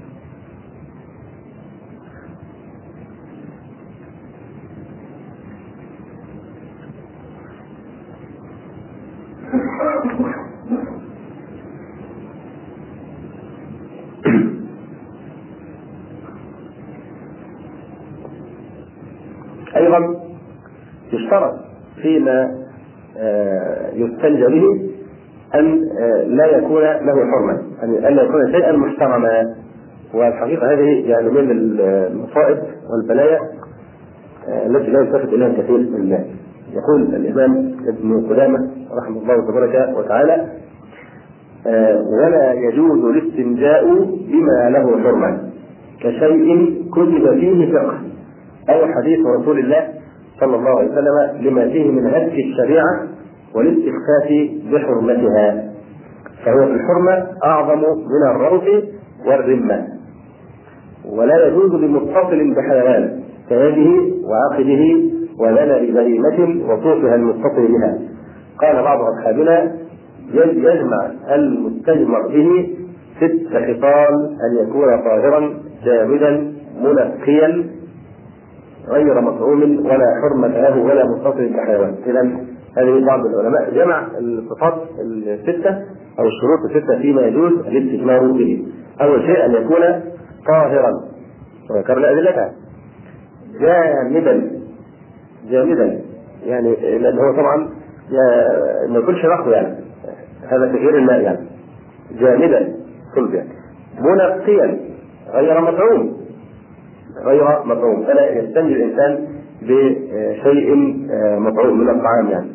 Speaker 1: أيضا يشترط فيما يستنجى به أن لا يكون له حرمة، أن لا يكون شيئا محترما. والحقيقة هذه يعني من المصائب والبلايا التي لا يلتفت إليها كثير من الناس. يقول الإمام ابن قدامة رحمه الله تبارك وتعالى: ولا يجوز الاستنجاء بما له حرمة كشيء كتب فيه فقه أو حديث رسول الله صلى الله عليه وسلم لما فيه من هتك الشريعة والاستخفاف بحرمتها، فهو في الحرمة أعظم من الروث والرمة. ولا يجوز لمتصل بحيوان كيده وعقده وذنب بهيمة وصوفها المتصل بها. قال بعض أصحابنا: يجمع المستجمر به ست خصال: أن يكون طاهرا جامدا منقيا غير مطعوم ولا حرمة له ولا متصل بحيوان. إذا هذه بعض العلماء جمع الصفات الستة أو الشروط الستة فيما يجوز الاستجمار به. أول شيء أن يكون طاهرا، وذكرنا أدلتها. جامدا جامدا يعني لأن هو طبعا ما يكونش رخو، يعني هذا تغيير الماء، يعني جامدا صلب، يعني منقيا غير مطعوم غير مطعوم فلا يستنجي الإنسان بشيء مطعوم من الطعام. يعني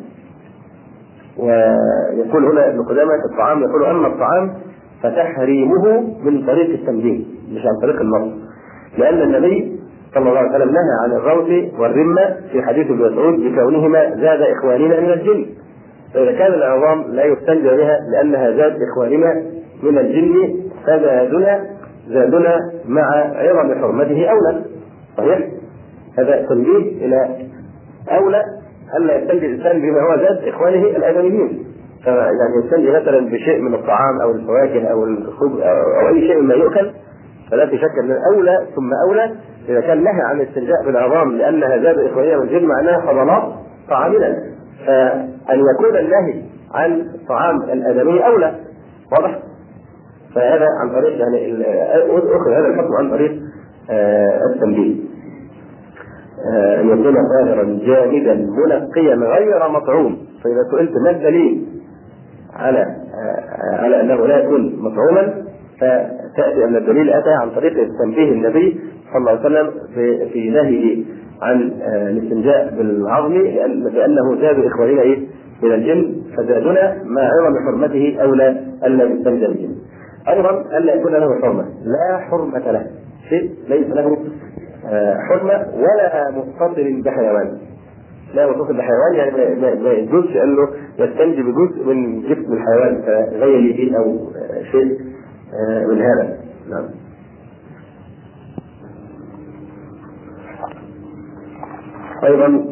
Speaker 1: ويقول هنا ابن قدامة الطعام، يقول أما الطعام فتحريمه من طريق التنبيه مش عن طريق النص، لأن النبي صلى الله عليه وسلم نهى عن الروث والرمة في حديث ابن مسعود بكونهما زاد إخواننا من الجن. فإذا كان العظام لا يستنجى بها لأنها زاد إخواننا من الجن فزادنا زادنا مع عظم حرمته أولى. صحيح؟ هذا تنبيه إلى أولى ألا يستنجي الإنسان بما هو زاد إخوانه الآدميين. يعني يستنجي مثلا بشيء من الطعام أو الفواكه أو الخبز أو أي شيء ما يؤكل، فلا في شك أن أولى ثم أولى إذا كان نهى عن الاستنجاء بالعظام لأنها زاد إخوانية من الجن معناها فضلات طعامنا، فأن يكون النهي عن طعام الآدمي أولى. واضح؟ فهذا عن طريق يعني أخذ هذا الحكم عن طريق آه التنبيه. أن آه يكون طاهرا جامدا منقيا غير مطعوم. فإذا سئلت ما الدليل على آه على أنه لا يكون مطعوما، فتأتي أن الدليل أتى عن طريق تنبيه النبي صلى الله عليه وسلم في, في نهيه عن آه الاستنجاء بالعظم لأنه زاد إخواننا إيه من الجن فزادنا مع عظم حرمته أولى ألا يستنجى بالجن. أيضا ألا يكون له حرمة، لا حرمة له، شيء ليس له حرمة ولا متصل بحيوان. لا متصل بحيوان يعني ما يجوزش أنه يستنجي بجزء من جسم الحيوان كغيره أو شيء من هذا. نعم. أيضا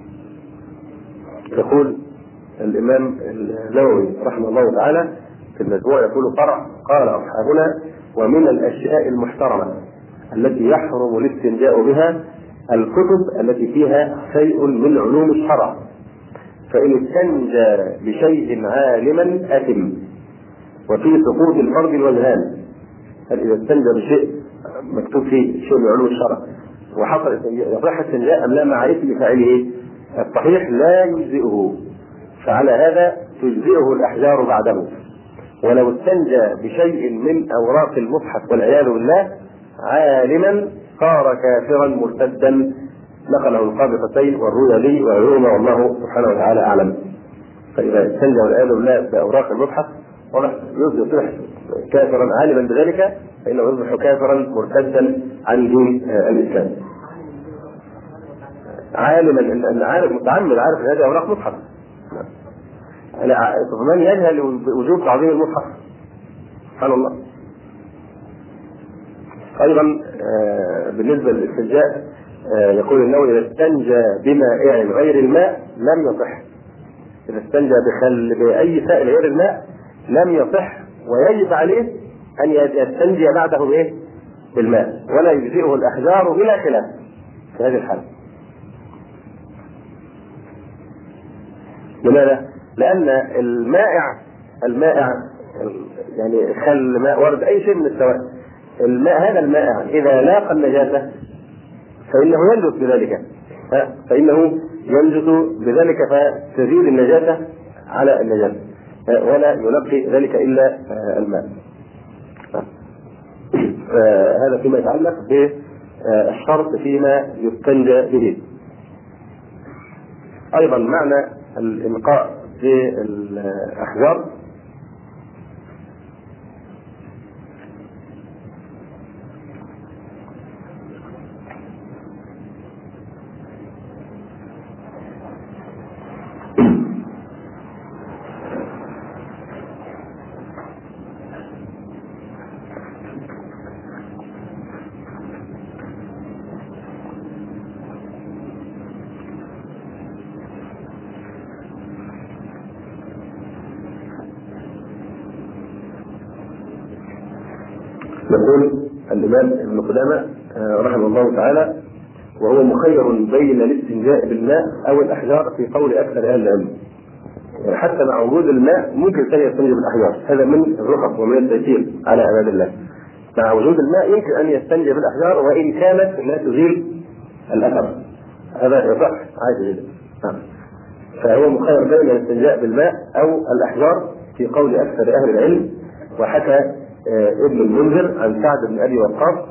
Speaker 1: يقول الإمام النووي رحمه الله تعالى في المجموع يقول فرع قال أصحابنا: ومن الأشياء المحترمة التي يحرم الاستنجاء بها الكتب التي فيها شيء من علوم الشرع، فإن استنجى بشيء عالما أثم. وفي سقوط الفرد الوجهان، هل إذا استنجى بشيء مكتوب فيه شيء من علوم الشرع وحصل استنجاء يصح استنجاء أم لا مع اسم فاعله؟ الصحيح لا يجزئه، فعلى هذا تجزئه الأحجار بعده. ولو استنجى بشيء من أوراق المصحف والعياذ بالله عالما صار كافرا مرتدا، نقله القابطتين والرؤيا وغيرهما والله سبحانه وتعالى أعلم. فإذا استنجى والعياذ بالله بأوراق المصحف يصبح كافرا عالما بذلك، فإنه يصبح كافرا مرتدا عن دين الإسلام. عالما ان عارف متعمد عارف ان هذه اوراق مصحف، من يجهل وجوب تعظيم المصحف؟ سبحان الله. ايضا بالنسبه للاستنجاء يقول النووي اذا استنجى بمائع غير الماء لم يصح. اذا استنجى بخل باي سائل غير الماء لم يصح، ويجب عليه ان يستنجي بعده بايه؟ بالماء، ولا يجزئه الاحجار بلا خلاف في هذه الحاله. لماذا؟ لأن المائع المائع يعني خل ماء ورد أي شيء من السوائل، الماء هذا المائع إذا لاقى النجاسة فإنه ينجس بذلك، فإنه ينجس بذلك فتزيد النجاسة على النجاسة، ولا ينقي ذلك إلا الماء. هذا فيما يتعلق بالشرط فيما يستنجى به. أيضا معنى الإلقاء بالأحجار يقول الإمام ابن قدامة رحمه الله تعالى وهو مخير بين الاستنجاء بالماء أو الأحجار في قول أكثر أهل العلم. حتى مع وجود الماء ممكن كان يستنجي بالأحجار، هذا من الرخص ومن التيسير على عباد الله. مع وجود الماء يمكن أن يستنجي بالأحجار وإن كانت لا تزيل الأثر، هذا يصح عادي جدا. فهو مخير بين الاستنجاء بالماء أو الأحجار في قول أكثر أهل العلم. وحكى ابن المنذر عن سعد بن ابي وقاص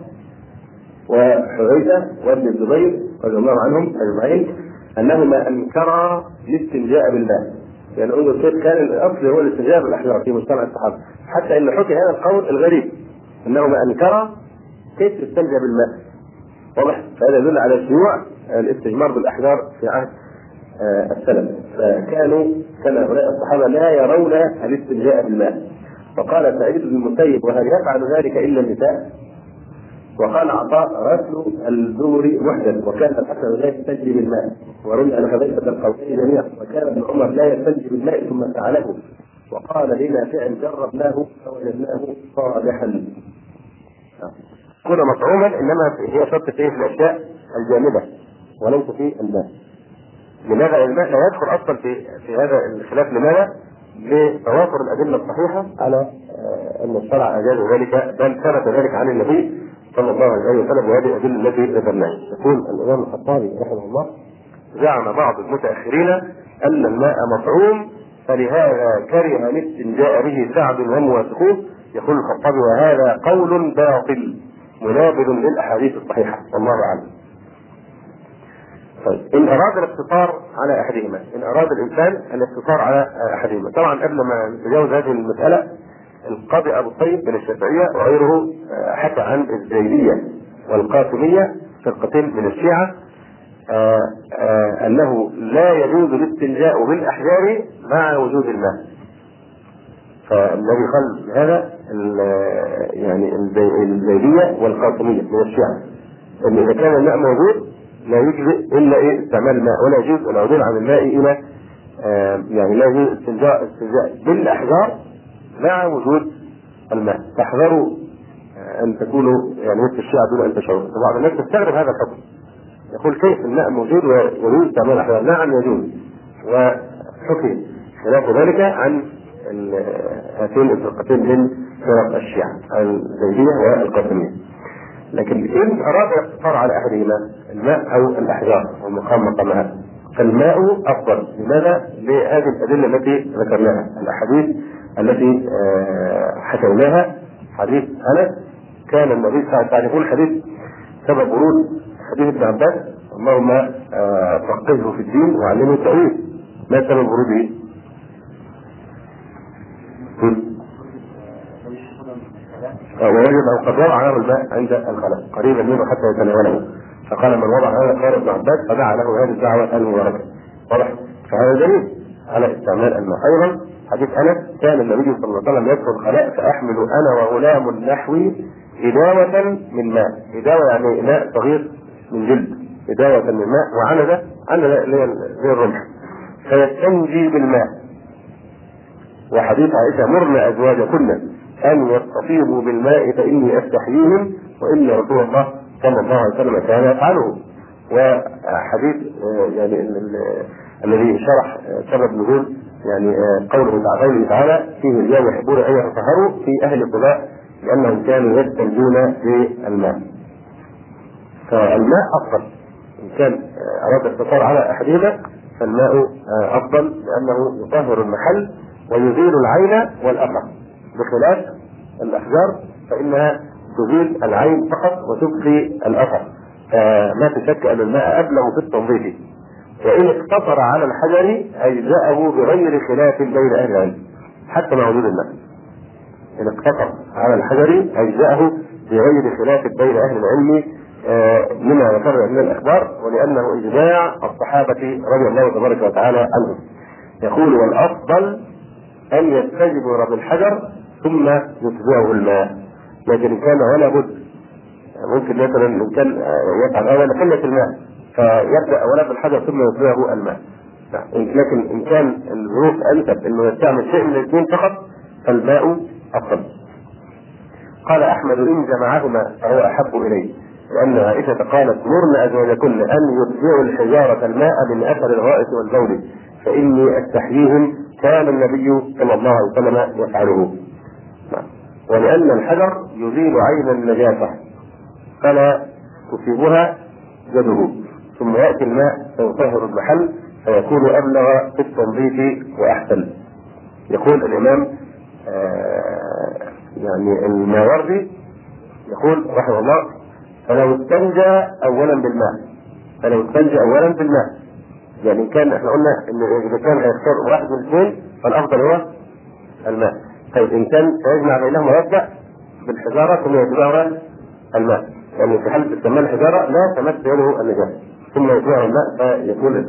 Speaker 1: وحذيفه وابن الزبير رضي الله عنهم اجمعين انهما انكرا الاستنجاء بالماء، يعني انظر كيف كان الاصل هو الاستنجاء بالاحجار في مجتمع الصحابه، حتى ان حكي هذا القول الغريب انهما انكرا كيف تستنجى بالماء. واضح؟ فهذا يدل على شيوع الاستجمار بالاحجار في عهد السلف، فكانوا كان هؤلاء الصحابه لا يرون الاستنجاء بالماء. وقال سعيد بن المسيب وهل يفعل ذلك الا النساء؟ وقال عطاء غسل الدور محدث، وكان الحسن لا يستنجي بالماء، وروي عن حذيفه القولين جميعا، وكان ابن عمر لا يستنجي بالماء ثم فعله، وقال لنافع جربناه فوجدناه صالحا. كل مطعوما انما هي شرط فيه في الاشياء الجامده وليس في الماء. لماذا الماء لا يدخل اصلا في في هذا الخلاف؟ لماذا؟ بتوافر الادله الصحيحه على ان الشرع اجاز ذلك، بل ثبت ذلك عن النبي صلى الله عليه وسلم، وهذه الادله التي ذكرناها. يقول الامام الخطابي رحمه الله: زعم بعض المتاخرين ان الماء مطعوم فلهذا كره الاستنجاء به سعد وموافقوه. يقول الخطابي: وهذا قول باطل منابذ للاحاديث الصحيحه، والله اعلم. طيب، ان اراد الاقتصار على احدهما، ان اراد الانسان الاقتصار على احدهما، طبعا قبل ما نتجاوز هذه المساله القاضي ابو الطيب من الشافعيه وغيره حكى عن الزيديه والقاسميه فرقتين من الشيعه آآ آآ انه لا يجوز الاستنجاء بالاحجار مع وجود الماء. فالذي قال هذا يعني الزيديه والقاسميه من الشيعه ان اذا كان الماء موجود لا يجزئ الا ايه استعمال الماء، ولا يجوز العدول عن الماء الى يعني لا يجوز استنجاء استنجاء بالاحجار مع وجود الماء. تحذروا ان تكونوا يعني مثل الشيعة دون ان تشعروا. بعض الناس تستغرب هذا الحكم، يقول كيف الماء موجود ويجوز استعمال الاحجار؟ نعم يجوز، حكي خلاف ذلك عن هاتين الفرقتين من فرق الشيعة الزيدية والقاسمية. لكن إن أراد الاقتصار على أحدهما الماء أو الأحجار والمقام مقامها فالماء أفضل. لماذا؟ لهذه الأدلة التي ذكرناها، الأحاديث التي حكيناها. حديث أنس كان النبي صلى الله عليه وسلم يقول حديث سبب ورود حديث ابن عباس اللهم فقهه في الدين وعلمه التأويل. ما سبب وروده؟ ووجد أو قد وضع له الماء عند الخلاء قريبا منه حتى يتناوله، فقال من وضع هذا قال ابن عباس فدعا له هذه الدعوة المباركة. واضح؟ فهذا دليل على استعمال الماء. أيضا حديث أنس كان النبي صلى الله عليه وسلم يدخل الخلاء فأحمل أنا وغلام نحوي إداوة من ماء. إداوة يعني ماء صغير من جلد، إداوة من ماء، وعنده عنده اللي هي الرمح، فيستنجي بالماء. وحديث عائشة مرنا أزواجكن أن يستفيضوا بالماء فإني أستحييهم وإن رسول الله صلى الله عليه وسلم كان يفعله. وحديث يعني الذي شرح سبب نزول يعني قوله تعالى فيه اليوم يحبون أن يتطهروا في أهل قباء لأنهم كانوا يستنجون بالماء. فالماء أفضل، إن كان أراد الاقتصار على أحدهما فالماء أفضل لأنه يطهر المحل ويزيل العين والأثر، بخلاف الأحجار فإنها تزيل العين فقط وتبقي الأثر. فما تشك أن الماء أبلغ في التنظيف، وإن اقتصر على الحجر أجزأه بغير خلاف بين أهل العلم حتى مع وجود الماء. إن اقتصر على الحجر أجزأه بغير خلاف بين أهل العلم مما ذكر من الأخبار، ولأنه إجماع الصحابة رضي الله تبارك وتعالى عنهم. يقول والأفضل أن يستجبر بالحجر ثم يتبعه الماء. لكن إن كان ولا بد ممكن مثلا إن كان يفعل هذا لقلة الماء فيبدأ أولا بالحجر ثم يتبعه الماء. لكن إن كان الظروف أنسب إنه يستعمل شيء من الاثنين فقط فالماء أفضل. قال أحمد إن جمعهما فهو أحب إليه، لأن عائشة قالت مرن أزواجكن أن يتبعوا الحجارة الماء من أثر الغائط والبول فإني أستحييهم كان النبي صلى الله عليه وسلم يفعله. ولأن الحجر يزيل عين النجاسة فلا تصيبها يده، ثم يأتي الماء فيطهر المحل فيكون أبلغ في التنظيف وأحسن. يقول الإمام آه يعني الماوردي يقول رحمه الله فلو استنجى أولا بالماء فلو استنجى أولا بالماء يعني كان احنا قلنا ان اذا كان هيختار واحد من الاثنين فالافضل هو الماء. طيب ان كان يجمع بينهما يبدا بالحجاره ثم يتبعها الماء، يعني في حاله استعمال الحجاره لا تمس يده النجاسه ثم يتبعها الماء فيكون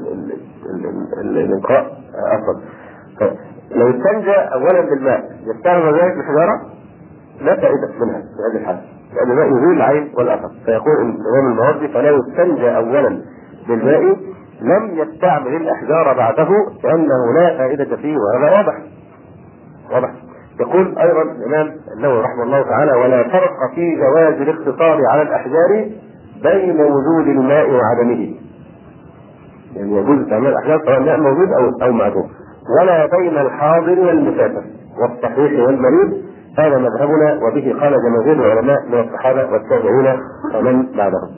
Speaker 1: الانقاء افضل. طيب لو استنجى اولا بالماء يستعمل ذلك الحجاره لا فائده منها في هذه الحاله، لان الماء يزيل العين والاثر. فيقول الامام الماوردي فلو استنجى اولا بالماء لم يستعمل الأحجار بعده لأنه لا فائدة فيه، وهذا واضح واضح. يقول أيضا الإمام النووي رحمه الله تعالى ولا فرق في جواز الاقتصار على الأحجار بين وجود الماء وعدمه، يعني يجوز استعمال الأحجار سواء الماء موجود أو أو معدوم، ولا بين الحاضر والمسافر والصحيح والمريض. هذا مذهبنا وبه قال جماهير العلماء من الصحابة والتابعين ومن بعدهم.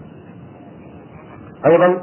Speaker 1: أيضا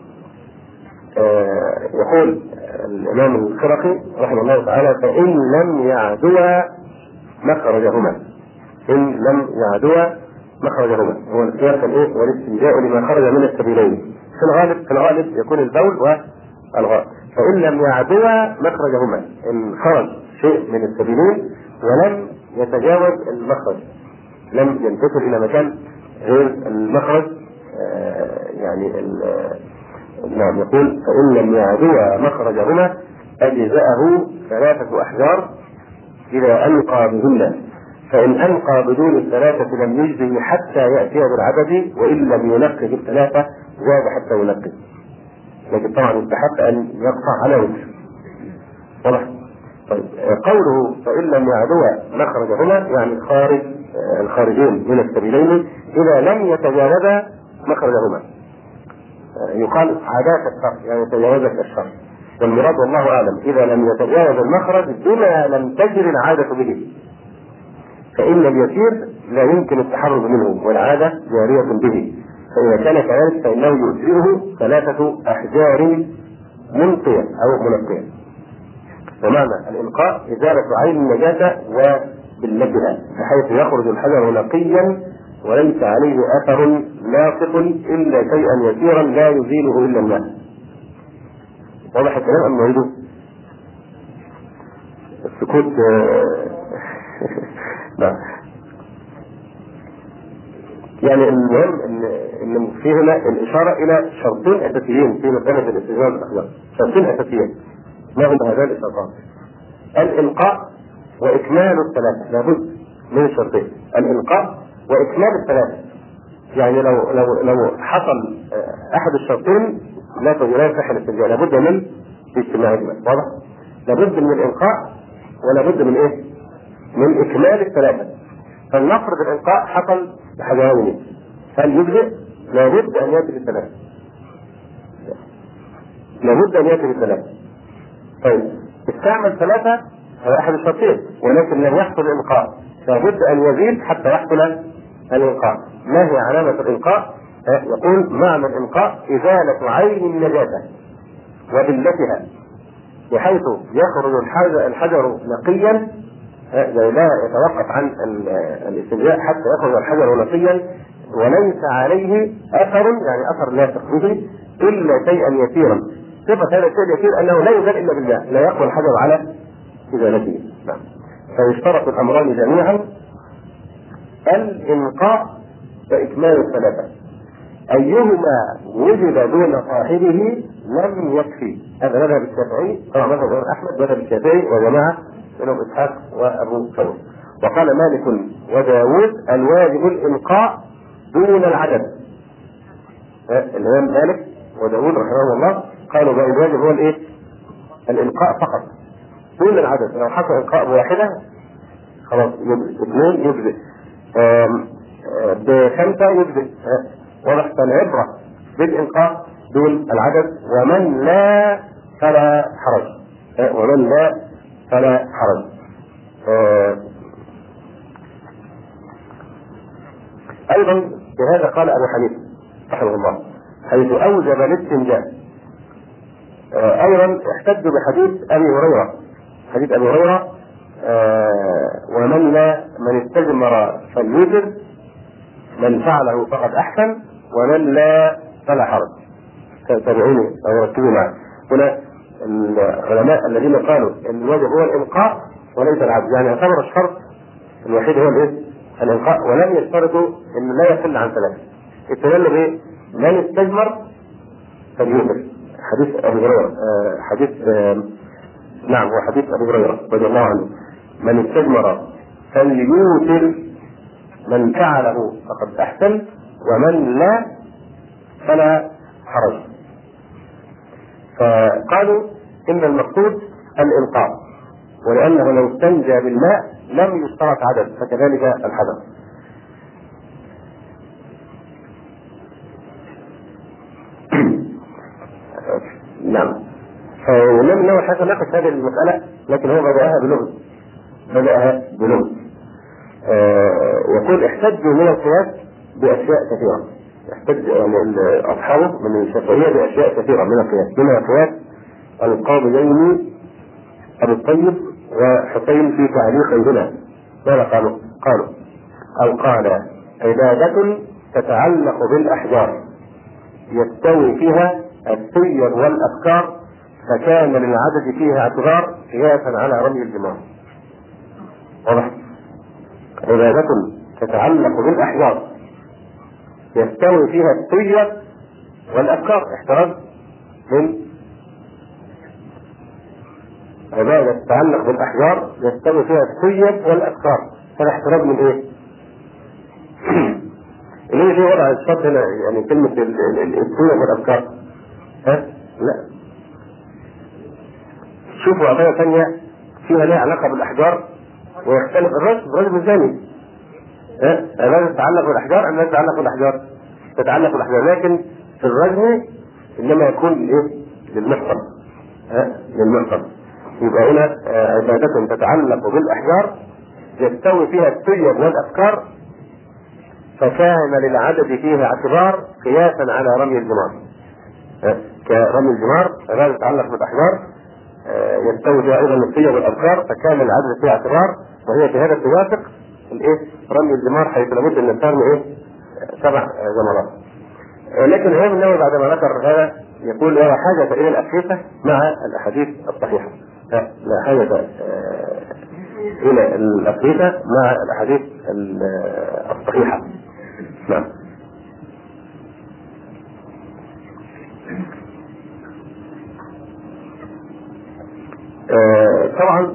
Speaker 1: آه يقول الإمام الخرقي رحمه الله تعالى فإن لم يعدوا مخرجهما إن لم يعدوا مخرجهما هو السياق الإيه والاستنجاء لما خرج من السبيلين. في الغالب في الغالب يكون البول والغائط. فإن لم يعدوا مخرجهما إن خرج شيء من السبيلين ولم يتجاوز المخرج لم ينتقل إلى مكان غير المخرج آه يعني نعم يقول فإن لم يعدوا مخرجهما أجزأه ثلاثة أحجار إذا ألقى بهن، فإن ألقى بدون الثلاثة لم يجزه حتى يأتي بالعدد، وإن لم يلقي بالثلاثة زاد حتى يلقي. لكن طبعا يستحق أن يقطع على وجه. واضح؟ طيب قوله فإن لم يعدوا مخرجهما يعني خارج الخارجين من السبيلين إذا لم يتجاوزا مخرجهما، يقال عادات الشر يعني تجاوزت الشر. والمراد والله اعلم اذا لم يتجاوز المخرج بما لم تجري العاده به، فان اليسير لا يمكن التحرز منه والعاده جاريه به، فاذا كان كذلك فانه يجزئه ثلاثه احجار منقيه او منقيه. ومعنى الإلقاء إزالة عين النجاسة وبالنجها بحيث يخرج الحجر نقيا وليس عليه أثر لاصق إلا شيئا يسيرا لا يزيله إلا الماء. واضح الكلام أم نريده؟ السكوت لا. يعني المهم ان ان في هنا الاشاره الى شرطين اساسيين في مساله الاستجابه بالاحجار، شرطين اساسيين. ما هم هذان الشرطان؟ الإلقاء وإكمال الثلاثة، لابد من الشرطين، الإلقاء وإكمال الثلاثة. يعني لو لو لو حصل أحد الشرطين لا لا يصح الاستنجاء، لابد من اجتماعهما، واضح؟ لابد من الإلقاء ولابد من إيه؟ من إكمال الثلاثة. فلنفرض الإلقاء حصل بحاجة، هل يجزئ؟ لابد أن يأتي بالثلاثة. لابد أن يأتي بالثلاثة. طيب استعمل ثلاثة هو أحد الشرطين ولكن لم يحصل الإلقاء، لابد أن يزيد حتى يحصل الإلقاء. ما هي علامة الإلقاء؟ يقول معنى الإلقاء إزالة عين النجاسة وبلتها بحيث يخرج الحجر نقيا، لا يتوقف عن الاستنجاء حتى يخرج الحجر نقيا وليس عليه أثر، يعني أثر لا تخرجه إلا شيئا يسيرا. صفة هذا الشيء اليسير أنه لا يزال إلا بالله، لا يقوى الحجر على إزالته. نعم. فيشترط الأمران جميعا، الإنقاء وإكمال الثلاثة، أيهما وجد دون صاحبه لم يكفي. هذا مذهب الشافعي، طبعا مذهب الإمام أحمد، مذهب الشافعي وجماعة منهم إسحاق وأبو ثور. وقال مالك وداود الواجب الإنقاء دون العدد. الإمام مالك وداود رحمه الله قالوا بأن الواجب هو الإيه؟ الإلقاء فقط دون العدد. لو حصل إلقاء بواحدة خلاص يجزئ، اثنين يجزئ، بخمسة يجزئ. واضح؟ فالعبرة بالإلقاء دون العدد، ومن لا فلا حرج، ومن لا فلا حرج. أيضا بهذا قال أبو حنيفة رحمه الله حيث أوجب الاستنجاء. أيضا احتج بحديث أبي هريرة، حديث أبي هريرة ومن لا من استجمر فليوتر، من فعله فقد أحسن، ومن لا فلا حرج. تابعوني أو ركزوا معي. هنا العلماء الذين قالوا أن الواجب هو الإلقاء وليس العدد، يعني يعتبر الشرط الوحيد هو الإيه؟ الإلقاء، ولم يشترطوا أن لا يقل عن ثلاثة. استدلوا بإيه؟ من استجمر فليوتر، حديث أبي هريرة، آه حديث آه نعم هو حديث أبي هريرة رضي الله عنه، من استجمر فليوتر، من فعله فقد أحسن، ومن لا فلا حرج. فقالوا إن المقصود الإلقاء، ولأنه لو استنجى بالماء لم يشترط عدد، فكذلك الحدث. نعم. فالإمام النووي حتى ناقش هذه المسألة، لكن هو بدأها بلغز، بدأها بلغز. آه يقول احتجوا من القياس بأشياء كثيرة، احتج يعني أصحابه من الشافعية بأشياء كثيرة من القياس، منها قياس القاضيين أبو الطيب وحسين في تعليقهما. ماذا قالوا؟ قالوا أو قال عبادة تتعلق بالأحجار يستوي فيها السير والأفكار، فكان للعدد فيها اعتبار قياسا على رمي الجمار. واضح؟ عبادة تتعلق بالأحجار يستوي فيها السير والأفكار، احتراز من عبادة تتعلق بالأحجار يستوي فيها السير والأفكار، هذا احتراز من ايه؟ ليه في وضع الشرط هنا يعني كلمة السير والأفكار؟ ها؟ لا. شوفوا قضايا ثانية فيها لها علاقة بالأحجار ويختلف الرجل الرجل الثاني. ها؟ لا تتعلق بالأحجار أم لا تتعلق بالأحجار؟ تتعلق بالأحجار، لكن في الرجل إنما يكون إيه؟ للمحصن. للمعتقد. يبقى هنا عبادة تتعلق بالأحجار يستوي فيها الطيب والأفكار، فكان للعدد فيها اعتبار قياسا على رمي الجمار. كرمي الجمار عبادة تتعلق بالأحجار يستوي فيها أيضا الطيب والأفكار، فكان للعدد فيها اعتبار، وهي بهذا توافق الايه رمي الجمار، حيث لابد ان ترمي ايه سبع جمرات. لكن الإمام النووي بعدما ذكر هذا يقول لا حاجة إلى الأقيسة مع الأحاديث الصحيحة. لا حاجة إلى الأقيسة مع الأحاديث الصحيحة. نعم. طبعا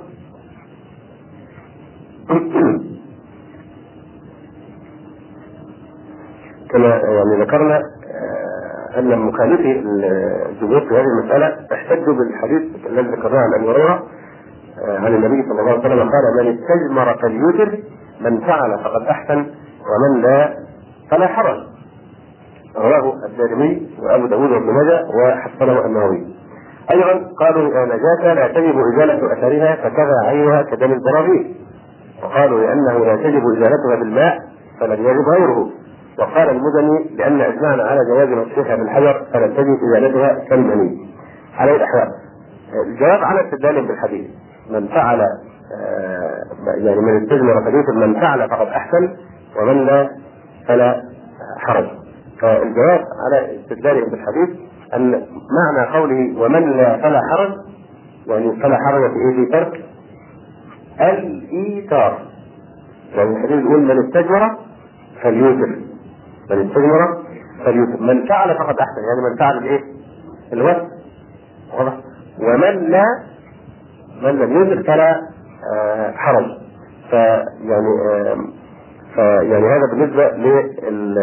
Speaker 1: كما يعني ذكرنا أن مخالفي الجمهور في هذه المسألة احتجوا بالحديث الذي ذكرناه عن أبي هريرة عن النبي صلى الله عليه وسلم قال: من استجمر فليوتر، من فعل فقد أحسن ومن لا فلا حرج. رواه الدارمي وأبو داود وابن ماجه وحسنه النووي. أيضا قالوا: إذا نجاة لا تجب إزالة أثرها فكذا عينها كدم البراغيث. وقالوا: لأنه لا تجب إزالتها بالماء فلم يجب غيره. وقال المزني: لأن أجمعنا على جواز مسحها بالحجر فلم تجب إزالتها كالمني. على الأحوال الجواب على استدلال بالحديث: من فعل آه يعني من استجمر فليوتر، من فعل فقد أحسن ومن لا فلا حرج. فالجواب على استدلال بالحديث أن معنى قوله ومن لا فلا حرج يعني فلا حرج في إيه؟ في ترك الإيثار. يعني الحديث يقول: من استجمر فليوتر، من استجمر فليوتر، من فعل فقد أحسن، يعني من فعل الإيه؟ الوتر. واضح؟ ومن لا من لم يوتر فلا آه حرج. فيعني آه فيعني هذا بالنسبة لل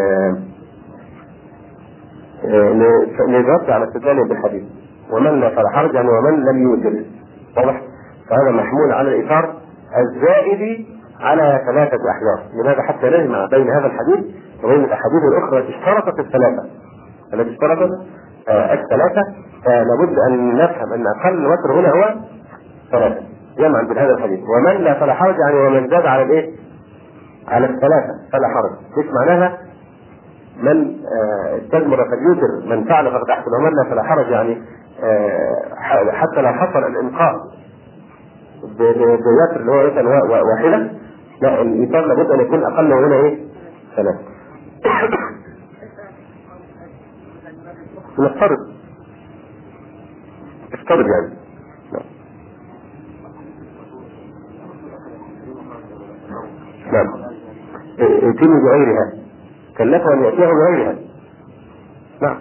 Speaker 1: للرد على استدلاله بالحديث ومن لا فلا حرج، يعني ومن لم يوتر. واضح؟ فهذا محمول على الإيثار الزائد على ثلاثة أحجار. لماذا؟ حتى نجمع بين هذا الحديث وبين الأحاديث الأخرى التي اشترطت الثلاثة التي اشترطت آه الثلاثة. فلابد أن نفهم أن أقل وتر هنا هو ثلاثة جمعا بهذا الحديث. ومن لا فلا حرج يعني ومن زاد على الإيه؟ على الثلاثة فلا حرج. ايش معناها؟ من استجمر فليوتر، من فعل فقد أحسن ومن لا فلا حرج، يعني آه حتى لو حصل الإنقاذ بوتر اللي هو مثلا واحدة، لا الإيثار لابد أن يكون أقل هنا إيه؟ ثلاثة. نفترض افترض يعني نعم يتم بغيرها، كلفه أن يأتيه بغيرها. نعم.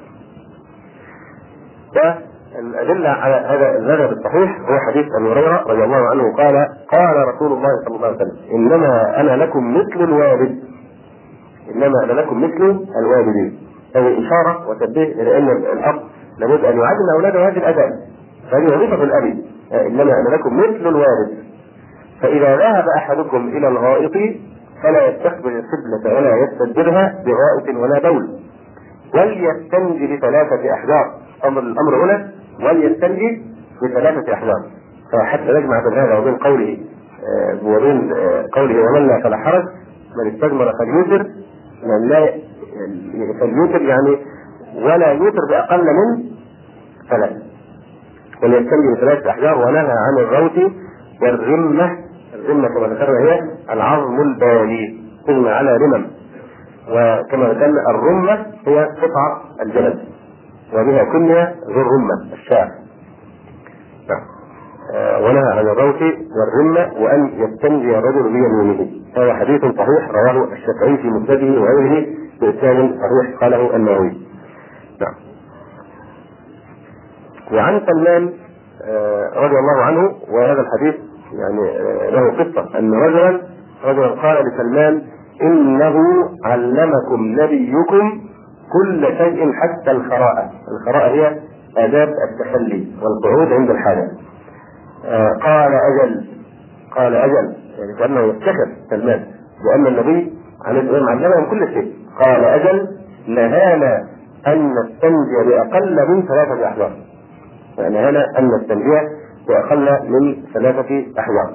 Speaker 1: والأدلة على هذا المذهب الصحيح هو حديث أبي هريرة رضي الله عنه قال: قال رسول الله صلى الله عليه وسلم: إنما أنا لكم مثل الوالد، إنما أنا لكم مثل الوالدين. هذه إشارة وتنبيه إلى أن الأب لابد أن يعلم أولاده هذه الأداب، هذه وظيفة الأب. إنما أنا لكم مثل الوالد، فإذا ذهب أحدكم إلى الغائط فلا يستقبل القبلة ولا يستدبرها بغائط ولا بول، وليستنجي بثلاثة أحجار. أمر الأمر هنا وليستنجي بثلاثة أحجار. فحتى نجمع بين هذا وبين قوله آه وبين آه قوله ومن لا فلا حرج، من استجمر فليوتر، من لا فليوتر يعني ولا يوتر بأقل من ثلاثة، وليستنجي بثلاثة أحجار. ونهى عن الروث والرمة. الرمة كما ذكرنا هي العظم البالي، تجمع على رمم، وكما ذكرنا الرمة هي قطعة الجلد وبها كنية ذو الرمة الشاع. آه ونهى عن الروث والرمة وأن يستنجي الرجل بيمينه. هذا حديث صحيح رواه الشافعي في مسنده وغيره بإسناد صحيح قاله النووي. نعم. وعن سلمان آه رضي الله عنه، وهذا الحديث يعني له قصة، أن رجلا رجلا قال لسلمان: إنه علمكم نبيكم كل شيء حتى الخراءة. الخراءة هي آداب التخلي والقعود عند الحاجة. آه قال أجل قال أجل يعني كأنه يفتخر سلمان لأن النبي عليه الصلاة والسلام علمهم كل شيء. قال أجل نهانا أن نستنجي بأقل من ثلاثة أحجار. فنهانا أن نستنجي بأقل من ثلاثة أحجار.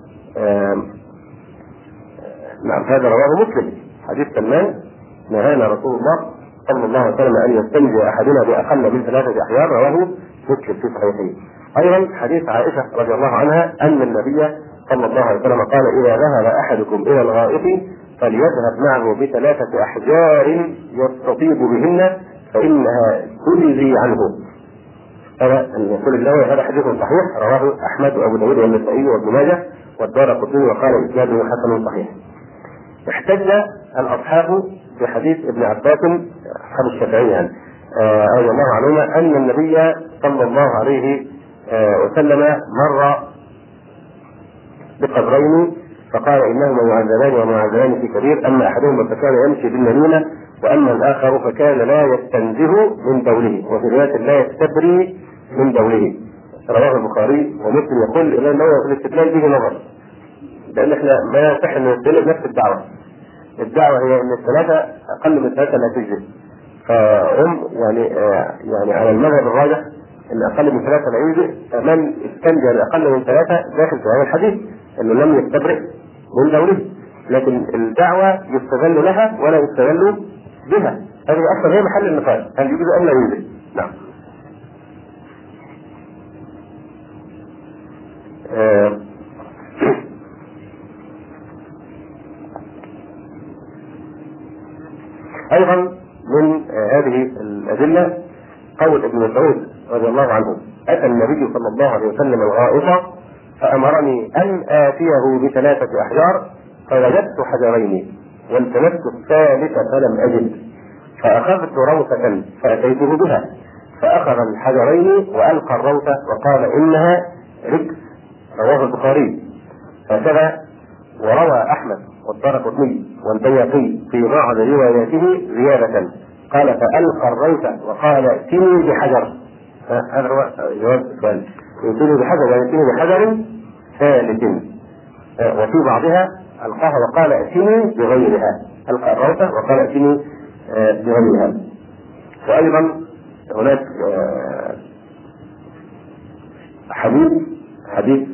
Speaker 1: نعم هذا رواه مسلم، حديث سلمان نهانا رسول الله صلى الله عليه وسلم أن يستنجي أحدنا بأقل من ثلاثة أحجار، رواه مسلم في صحيحه. أيضا حديث عائشة رضي الله عنها أن النبي صلى الله عليه وسلم قال: إذا ذهب أحدكم إلى الغائط فليذهب معه بثلاثة أحجار يستطيب بهن فإنها تجزي عنه. هذا يقول النووي هذا حديث صحيح رواه أحمد وأبو داود والنسائي وابن ماجه والدارقطني وقال إسناده حسن صحيح. احتج الأصحاب بحديث ابن عباس أصحاب الشافعي يعني رضي الله عنهما أن النبي صلى الله عليه وسلم مر بقبرين فقال: إنهما يعذبان ومعذبان في كبير، أما أحدهما فكان يمشي بالنميمة وأما الآخر فكان لا يستنزه من بوله، وفي رواية لا يستبري من بوله. رواه البخاري ومسلم. يقول الإمام النووي في الاستدلال به نظر، لأن احنا ما يصح أن نستدل نفس الدعوة. الدعوة هي أن الثلاثة أقل من ثلاثة لا تجزي، فهم يعني آه يعني على المذهب الراجح أن أقل من ثلاثة لا يجزي. من استنجى بأقل من ثلاثة داخل في هذا الحديث أنه لم يستبرئ من بوله، لكن الدعوة يستغل لها ولا يستغل بها. هذه أصلا هي محل النقاش، هل يجوز أم لا يجوز؟ نعم. آه. أيضا من آه هذه الأدلة قول ابن مسعود رضي الله عنه: أتى النبي صلى الله عليه وسلم الغائط فأمرني أن آتيه بثلاثة أحجار فوجدت حجرين والتمست الثالث فلم أجد، فأخذت روثة فأتيته بها فأخذ الحجرين وألقى الروثة وقال: إنها رجس. رواه البخاري. هكذا وروى أحمد والدارقطني والبيهقي في بعض رواياته زيادة، قال: فألقى الروثة وقال: ائتني بحجر. هذا هو جواب السؤال، ائتني بحجر يعني ائتني بحجر ثالث. وفي بعضها ألقاها وقال: ائتني بغيرها، ألقى الروثة وقال: ائتني بغيرها. وأيضا هناك حديث حديث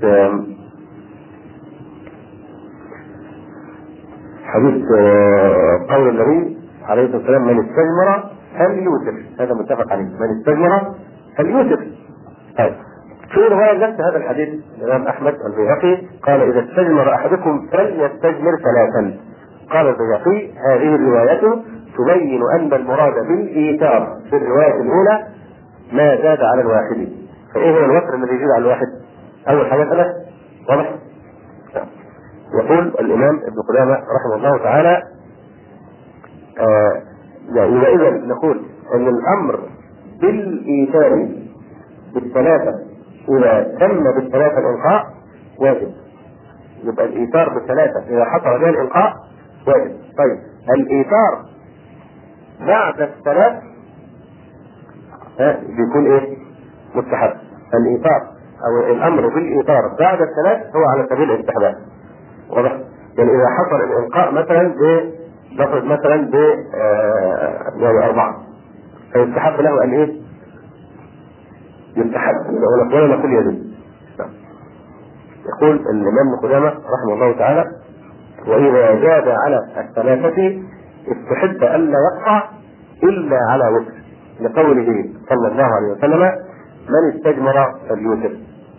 Speaker 1: حديث قول النبي عليه الصلاة والسلام: من استجمر فليوتر. هذا متفق عليه، من استجمر فليوتر. طيب في رواية نفس هذا الحديث الإمام أحمد والبيهقي قال: إذا استجمر أحدكم فليستجمر ثلاثا. قال البيهقي: هذه الرواية تبين أن المراد بالإيثار في الرواية الأولى ما زاد على الواحد. فإيه هو الوتر الذي يزيد على الواحد؟ أول حاجة ثلاث. واضح؟ يقول الإمام ابن قدامة رحمه الله تعالى: آه يعني إذا نقول أن الأمر بالإيثار بالثلاثة إذا تم بالثلاثة الإلقاء واجب، يبقى الإيثار بالثلاثة إذا حصل بها الإلقاء واجب. طيب الإيثار بعد الثلاث بيكون إيه؟ مستحب. الإيثار أو الأمر بالإيثار بعد الثلاث هو على سبيل الاستحباب. واضح؟ يعني إذا حصل الإلقاء مثلا بنفرض مثلا ب يعني أربعة فيستحب له أن إيه؟ يستحب ولا نقول يجب. يقول الإمام ابن قدامة رحمه الله تعالى: وإذا زاد على الثلاثة استحب ألا يقطع إلا على وتر، لقوله صلى الله عليه وسلم: من استجمر فليوتر.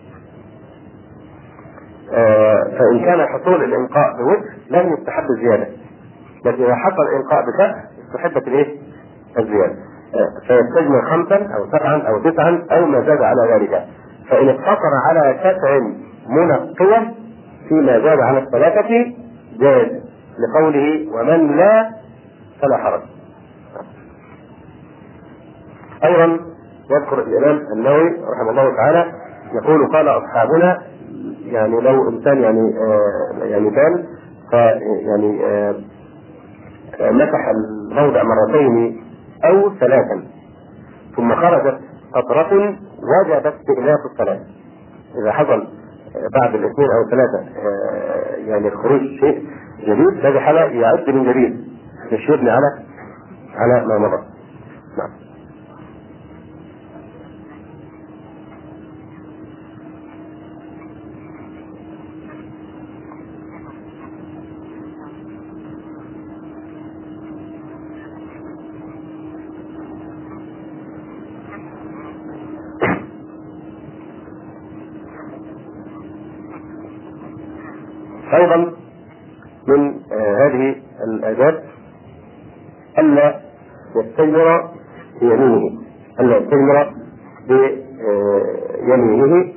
Speaker 1: آه فإن كان حصول الإنقاء بوتر لم يستحب الزيادة، لكن إذا حصل الإنقاء بسبع استحبت الإيه؟ الزيادة. آه فيستجمر خمسا أو سبعا أو تسعا أو ما زاد على ذلك. فإن اقتصر على سبع منقية فيما زاد على الثلاثة جاز، لقوله: ومن لا فلا حرج. أيضا يذكر الإمام النووي رحمه الله تعالى يقول: قال أصحابنا، يعني لو إنسان يعني آه يعني بال يعني آه مسح الموضع مرتين أو ثلاثا ثم خرجت قطرة وجب استئناف الصلاة. إذا حصل بعد الاثنين أو ثلاثة آه يعني خروج شيء جديد هذه حالة يعد من جديد، مش يبني على على ما مضى. نعم. أيضا من آه هذه الآداب ألا يستجمر بيمينه، ألا يستجمر بيمينه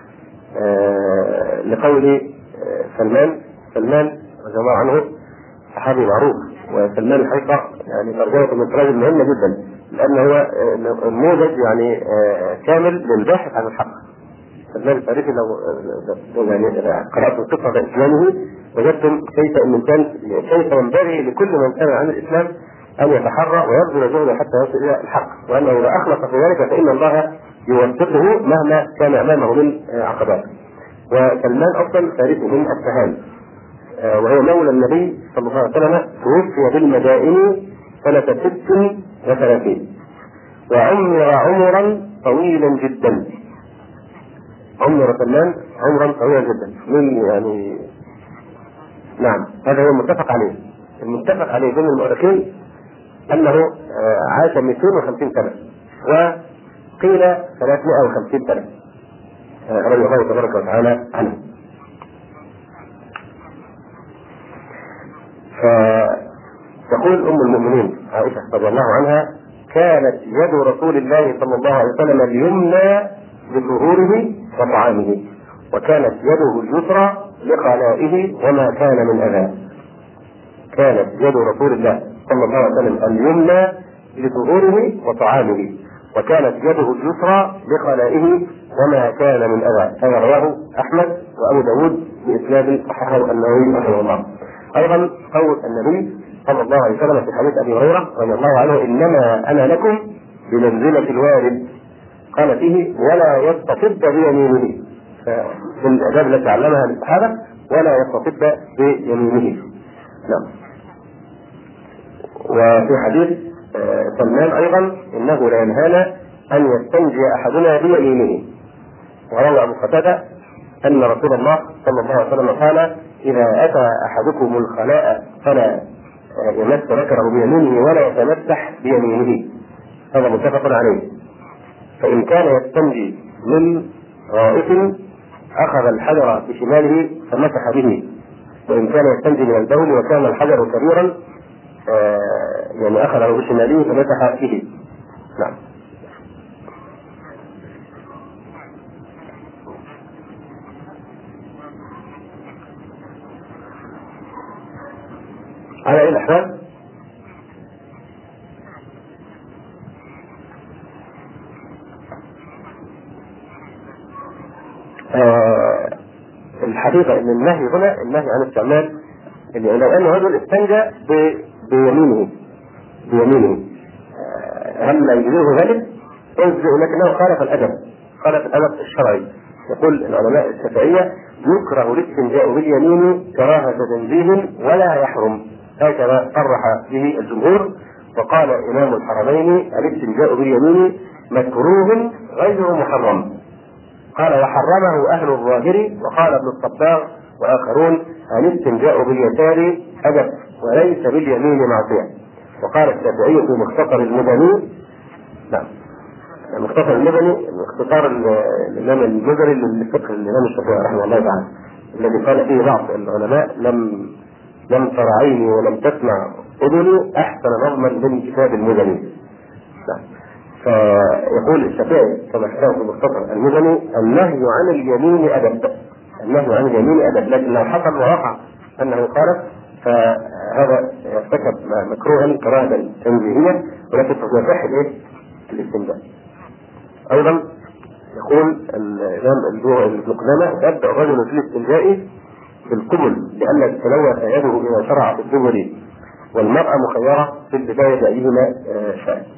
Speaker 1: آه لقول سلمان سلمان رضي الله عنه صحابي معروف، وسلمان الحقيقة يعني ترجمة من رجل مهمة جدا، لأنه هو نموذج يعني كامل للباحث عن الحق. سلمان الفارسي لو يعني قرأت القصة بإسلامه وجدتم كيف أن الإنسان كيف ينبغي لكل من كان عن الإسلام أن يتحرى ويبذل جهده حتى يصل إلى الحق، وأنه إذا أخلص في ذلك فإن الله يوفقه مهما كان أمامه من عقبات. وسلمان أصلا فارسي من أصفهان، وهو مولى النبي صلى الله عليه وسلم، توفي بالمدائن سنة ست وثلاثين، وعمر عمرا طويلا جدا. عمر سلمان عمرا طويلا جدا من يعني نعم هذا هو المتفق عليه. المتفق عليه بين المؤرخين أنه عاش مئتين وخمسين سنة، وقيل ثلاثمائة وخمسين سنة رضي الله تبارك وتعالى عنه. فتقول أم المؤمنين عائشة رضي الله عنها: كانت يد رسول الله صلى الله عليه وسلم اليمنى لظهوره وطعامه، وكانت يده اليسرى لخلائه وما كان من أذى. كانت يد رسول الله صلى الله عليه وسلم اليمنى لظهوره وطعامه، وكانت يده اليسرى لخلائه وما كان من أذى. هذا رواه أحمد وأبو داود بإسناد صححه النووي رحمه الله. أيضا قول النبي صلى الله عليه وسلم في حديث أبي هريرة رضي الله عنه: إنما أنا لكم بمنزلة الوالد، قال فيه: ولا يستطب بيمينه. فمن الآداب التي علمها للصحابة: ولا يستطب بيمينه. نعم. وفي حديث سلمان أيضا: إنه لا ينهانا أن يستنجي أحدنا بيمينه. وروى أبو قتادة أن رسول الله صلى الله عليه وسلم قال: إذا أتى أحدكم الخلاء فلا يمس ذكره بيمينه ولا يتمسح بيمينه. هذا متفق عليه. فإن كان يستنجي من غائط أخذ الحجر بشماله فمسح به، وإن كان يستنجي من البول وكان الحجر كبيرا يعني أخذه بشماله فمسح به. نعم. على أي الأحوال آه الحقيقة أن النهي هنا النهي عن استعمال، يعني لو أن رجل استنجى بيمينه بيمينه آه هل لا يجوز ذلك؟ لكنه خالف الأدب خالف الأدب الشرعي. يقول العلماء الشافعية: يكره الاستنجاء باليمين كراهة تنزيه ولا يحرم، هكذا صرح به الجمهور. وقال إمام الحرمين: الاستنجاء باليمين مكروه غير محرم. قال: وحرمه أهل الظاهر. وقال ابن الصباغ وآخرون: الاستنجاء باليسار أدب وليس باليمين معصية. وقال الشافعي في مختصر المدني نعم مختصر المدني اختصار الإمام المزري للفقه الإمام الشافعي رحمه الله تعالى، الذي قال فيه بعض العلماء: لم لم تر عيني ولم تسمع أذني أحسن نظما من كتاب المزني. فيقول الشافعي كما حكاه في مختصر المزني: النهي عن اليمين أدب، النهي عن اليمين أدب، لكن لو حصل ووقع أنه قال فهذا يرتكب مكروها كراهة تنزيهية، ولكن تصح الايه؟ الاستنجاء. أيضا يقول الإمام ابن قدامة: يبدأ الرجل في الاستنجاء بالقبل لئلا تتلوث يده إذا شرع في الدبر، والمرأة مخيرة في البداية بأيهما شاء.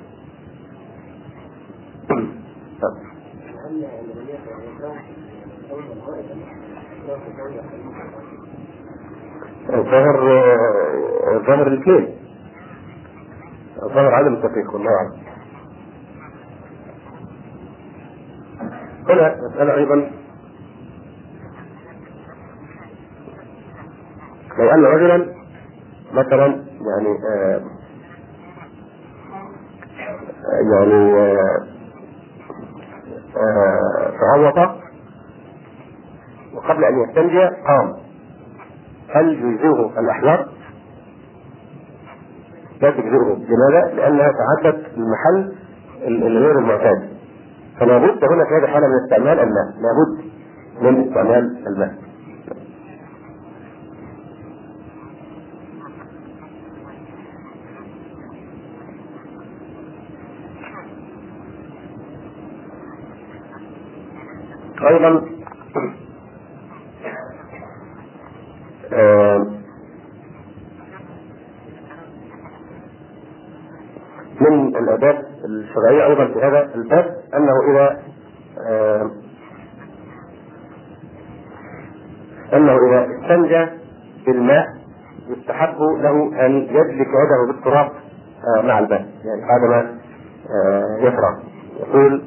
Speaker 1: الظاهر الظاهر الاثنين، الظاهر عدم التفريق والله أعلم. هنا مسألة أيضا: لو أن رجلا مثلا يعني آه يعني آه تعوط وقبل أن يستنجي قام هل يجزئه الأحياء؟ لا تجزئه. لماذا؟ لأنها تعدت المحل الغير المعتاد، فلا بد هنا في هذه الحالة من استعمال الماء، لا بد من استعمال الماء. أيضا آه من الآداب الشرعية أيضا في هذا الباب أنه إذا آه أنه إذا استنجى بالماء يستحب له أن يدلك يده بالتراب آه مع الماء، يعني بعدما آه يفرغ. يقول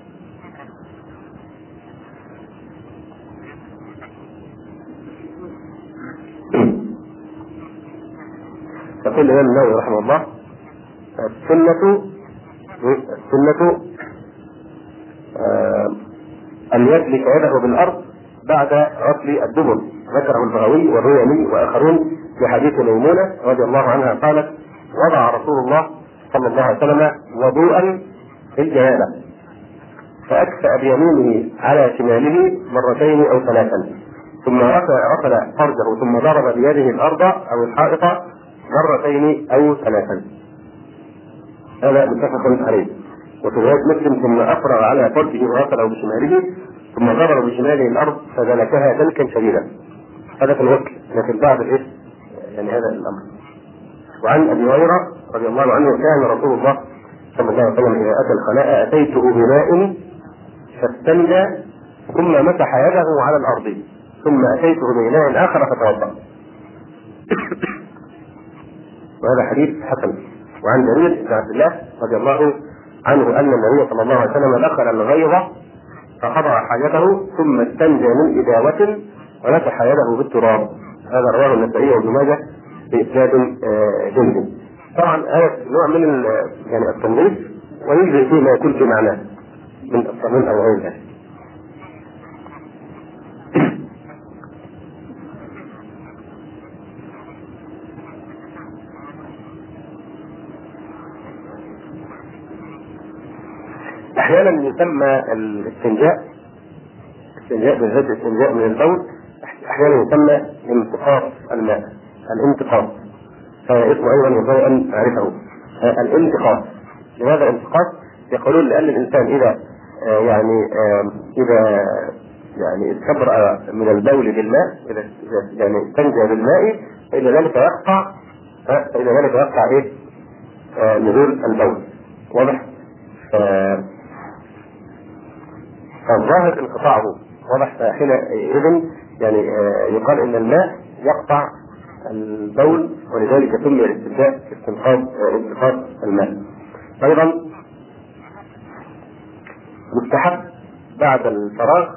Speaker 1: يقول الإمام النووي رحمه الله: السنة السنة آه أن يدلك يده بالأرض بعد غسل الدبر. ذكره البغوي والروياني وآخرون في حديث ميمونة رضي الله عنها قالت: وضع رسول الله صلى الله عليه وسلم وضوءا في الجنابة فأكفأ بيمينه على شماله مرتين أو ثلاثا، ثم غسل فرجه ثم ضرب بيده الأرض أو الحائط مرتين أو ثلاثا. هذا متفق عليه. وفي رواية مسلم: ثم أفرغ على فرجه وغسله بشماله ثم ضرب بشماله الأرض فدلكها دلكا شديدا. هذا في الوكل، لكن بعد الإيه؟ يعني هذا الأمر. وعن أبي هريرة رضي الله عنه: كان رسول الله صلى الله عليه وسلم إذا أتى الخلاء أتيته بماء فاستنجى ثم مسح يده على الأرض ثم أتيته بإناء آخر فتوضأ. وهذا حديث حسن. وعن جرير بن عبد الله رضي الله عنه أن النبي صلى الله عليه وسلم دخل الغيظ فقضى حاجته ثم استنجى من إداوة ومسح يده بالتراب. هذا رواه النسائي وابن ماجه بإسناد جيد. طبعا هذا نوع من يعني التنظيف ويجزي فيه ما يكون في معناه من الصابون أو غير ذلك. احيانا يسمى الاستنجاء استنجاء بالذات الاستنجاء من البول احيانا يسمى امتصاص الماء، الامتصاص، فهو اسمه ايضا ينبغي ان نعرفه. الامتصاص. لماذا الامتصاص؟ يقولون لان الانسان اذا يعني اذا يعني استبرأ من البول بالماء، اذا يعني استنجى بالماء فإن ذلك يقطع فإن ذلك يقطع ايه؟ نزول البول. واضح؟ فالظاهر انقطاعه واضح. حينئذ يعني يقال ان الماء يقطع البول ولذلك سمي الاستنجاء استنقاذ انتقاص الماء. ايضا مستحب بعد الفراغ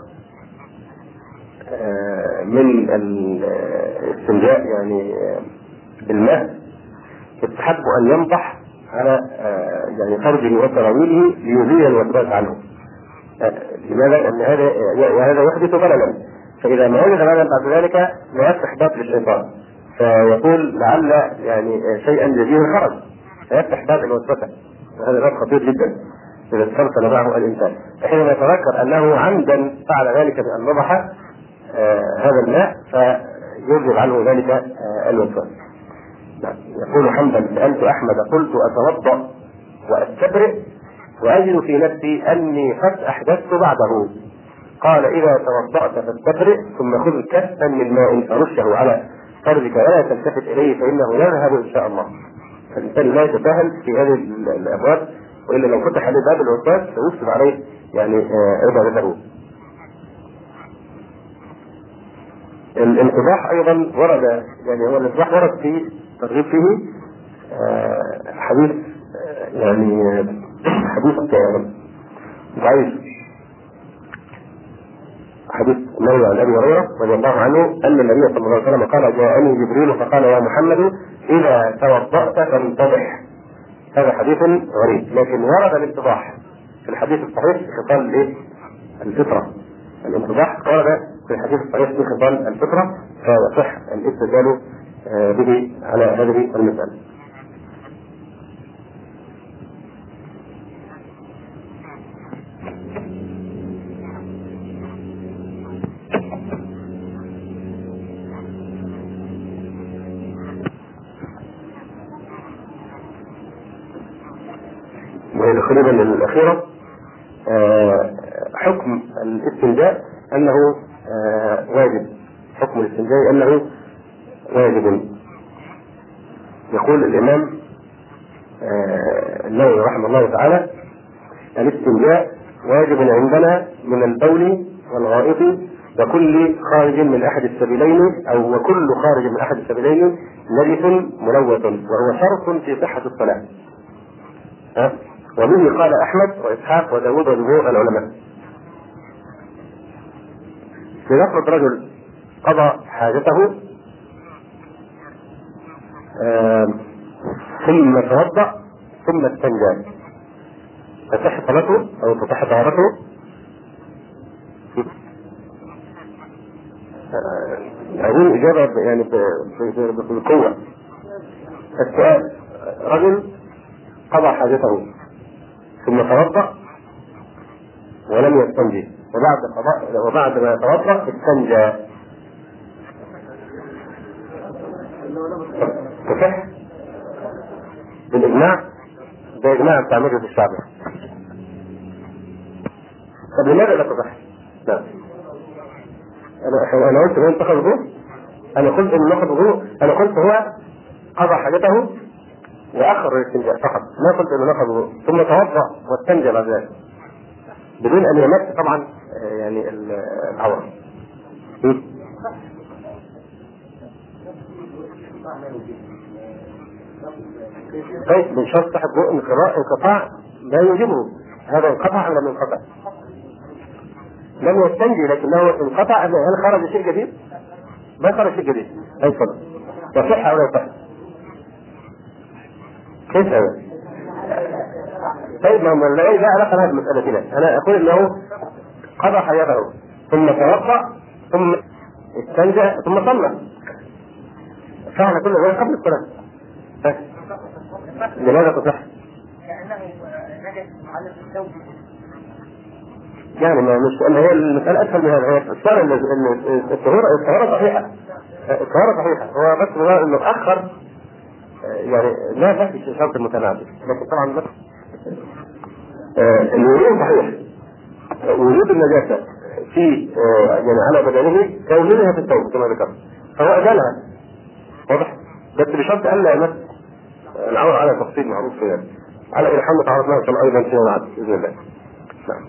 Speaker 1: من الاستنجاء يعني بالماء يستحب ان ينضح على يعني فرجه وسراويله ليزيل الوسواس عنه. لماذا؟ لأن هذا هذا يحدث بللا، فإذا ما وجد بللا بعد ذلك لا يفتح باب للشيطان فيقول لعل يعني شيئا جديد خرج فيفتح باب الوسوسة، وهذا باب خطير جدا إذا استرسل معه الإنسان. فحينما يتذكر أنه عمدا فعل ذلك بأن نضح آه هذا الماء فيذهب عنه ذلك آه الوسواس. يقول حمدا: سألت أحمد قلت أتوضأ وأستبرئ وأجد في نفسي أني قد أحدثت بعده. قال: إذا توضأت فاستبرئ ثم خذ كفا من ماء فرشه على فرجك ولا تلتفت إليه فإنه يذهب إن شاء الله. فالإنسان لا يتساهل في هذه الأبواب، وإلا لو فتح عليه باب الوسواس سيفسد عليه يعني عبادته. الانقضاح أيضا ورد، يعني هو الانقضاح ورد في ترغيب فيه حديث يعني حديث ضعيف، حديث مروي عن ابي هريره رضي الله عنه ان النبي صلى الله عليه وسلم قال: جاءني جبريل فقال: يا محمد اذا توضأت فانتضح. هذا حديث غريب، لكن ورد الانتضاح في الحديث الصحيح في خصال الايه؟ الفطره. الانتضاح ورد في الحديث الصحيح في خصال الفطرة، فيصح الاستدلال به على هذه المسألة. وتقريبا الأخيرة حكم الاستنجاء أنه واجب، حكم الاستنجاء أنه واجب. يقول الإمام النووي رحمه الله تعالى: الاستنجاء واجب عندنا من البول والغائط وكل خارج من أحد السبيلين، أو وكل خارج من أحد السبيلين نجس ملوث، وهو شرط في صحة الصلاة. ها؟ وبه قال أحمد وإسحاق وداود وجمهور العلماء. لنفرض رجل قضى حاجته ثم توضأ ثم استنجى، تصح صلاته أو تصح طهارته؟ هذه إجابة يعني بالقوة. السؤال: رجل قضى حاجته ثم توضأ ولم يستنجي، وبعد قضاء وبعد ما توضأ استنجى، تصح بالإجماع؟ ده إجماع بتاع مجلس الشعب. طب لماذا لا تصح؟ لا، أنا أنا قلت إنه انتقد وضوء، أنا قلت إنه نقض وضوء، أنا قلت هو قضى حاجته وأخر الاستنجاء فقط، ما قلت إنه نقض وضوء ثم توضأ واستنجى بعد ذلك بدون أن يمس طبعا يعني العورة. طيب من شرط صاحب بؤ انقطاع لا يوجبه، هذا انقطع ولا لم ينقطع؟ لم يستنجي لكنه انقطع. هل خرج شيء جديد؟ ما خرج شيء جديد. أي صدق يصح أو لا يصح؟ كيف هذا؟ طيب ما لا لا علاقة بهذه المسألة كده. أنا أقول إنه قضى حياته ثم توضأ ثم استنجى ثم صلى، فعل كل ذلك قبل الصلاة. لماذا تصح؟ يعني ما مش أن هي المسألة أسهل من هذا. هي الصلاة الطهارة الطهارة صحيحة، الطهارة صحيحة، هو بس هو إنه أخر يعني لا بأس في شرط المتناقض، لكن طبعا بس الوجود صحيح. وجود النجاسة في يعني على بدنه كونها في الثوب كما ذكرت، فهو أزالها واضح، بس بشرط ألا يمس العورة على تفصيل معروف فيها، على إلحام تعرضنا إن شاء الله أيضا فيما بعد بإذن الله. نعم.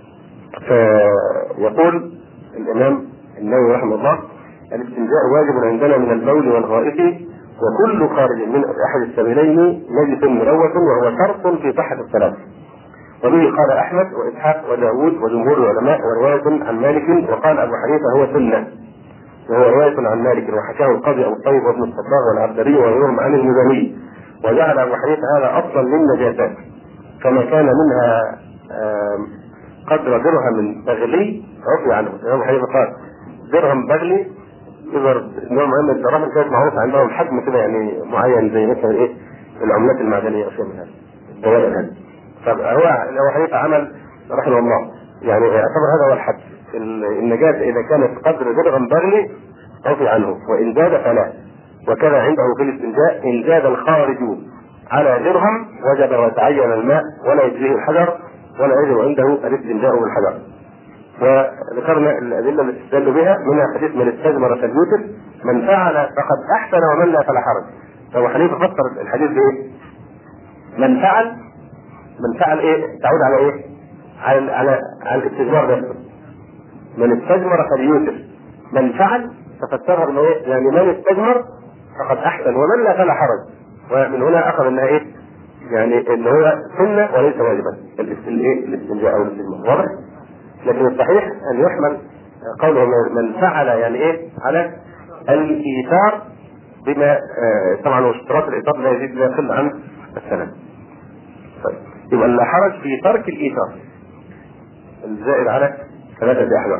Speaker 1: فيقول الإمام النووي رحمه الله: الاستنجاء واجب عندنا من البول والغائط وكل خارج من أحد السبيلين نجس ملوث، وهو شرط في صحة الصلاة. وبه قال أحمد وإسحاق وداود وجمهور العلماء، ورواية عن مالك، وقال أبو حنيفة هو سنة، وهو رواية عن مالك وحكاه القاضي أبو الطيب وابن الصباغ والعبدري وغيرهم عن المزني. وجعل أبو حنيفة هذا أصلا للنجاسات، كما كان منها قدر درهم بغلي عفي عنه. أبو حنيفة قال درهم بغلي يظهر نوع مهم من الدراهم كانت معروفة عندهم حجم كده يعني معين، زي مثلا إيه العملات المعدنية أو شيء من هذا الدوائر هذه. فهو أبو حنيفة عمل رحمه الله يعني يعتبر هذا هو الحد. النجاسة إذا كانت قدر درهم بغلي عفي عنه، وإن زاد فلا. وكذا عنده في الاستنجاء: إن زاد الخارج على درهم وجب وتعين الماء ولا يجزيه الحجر ولا يجب عنده الاستنجاء بالحجر. وذكرنا الأدلة التي استدل بها، منها حديث من استجمر فليوتر، من فعل فقد أحسن ومن لا فلا حرج. فأبو حنيفة فسر الحديث بإيه؟ من فعل من فعل إيه؟ تعود على إيه؟ على على على الاستجمار نفسه. من استجمر فليوتر، من فعل تفسرها بأنه إيه؟ يعني من استجمر فقد أحسن ومن لا فلا حرج. ومن هنا أخذ أنها إيه؟ يعني إن هو سنة وليس واجبا الاستنجاء أو الاستجمار، واضح؟ لكن الصحيح أن يحمل قوله من فعل يعني إيه؟ على الإيثار، بما آه طبعا واشتراط الإيثار لا يزيد لا يقل عن السلام. طيب يبقى لا حرج في ترك الإيثار الزائد على ثلاثة أحوال.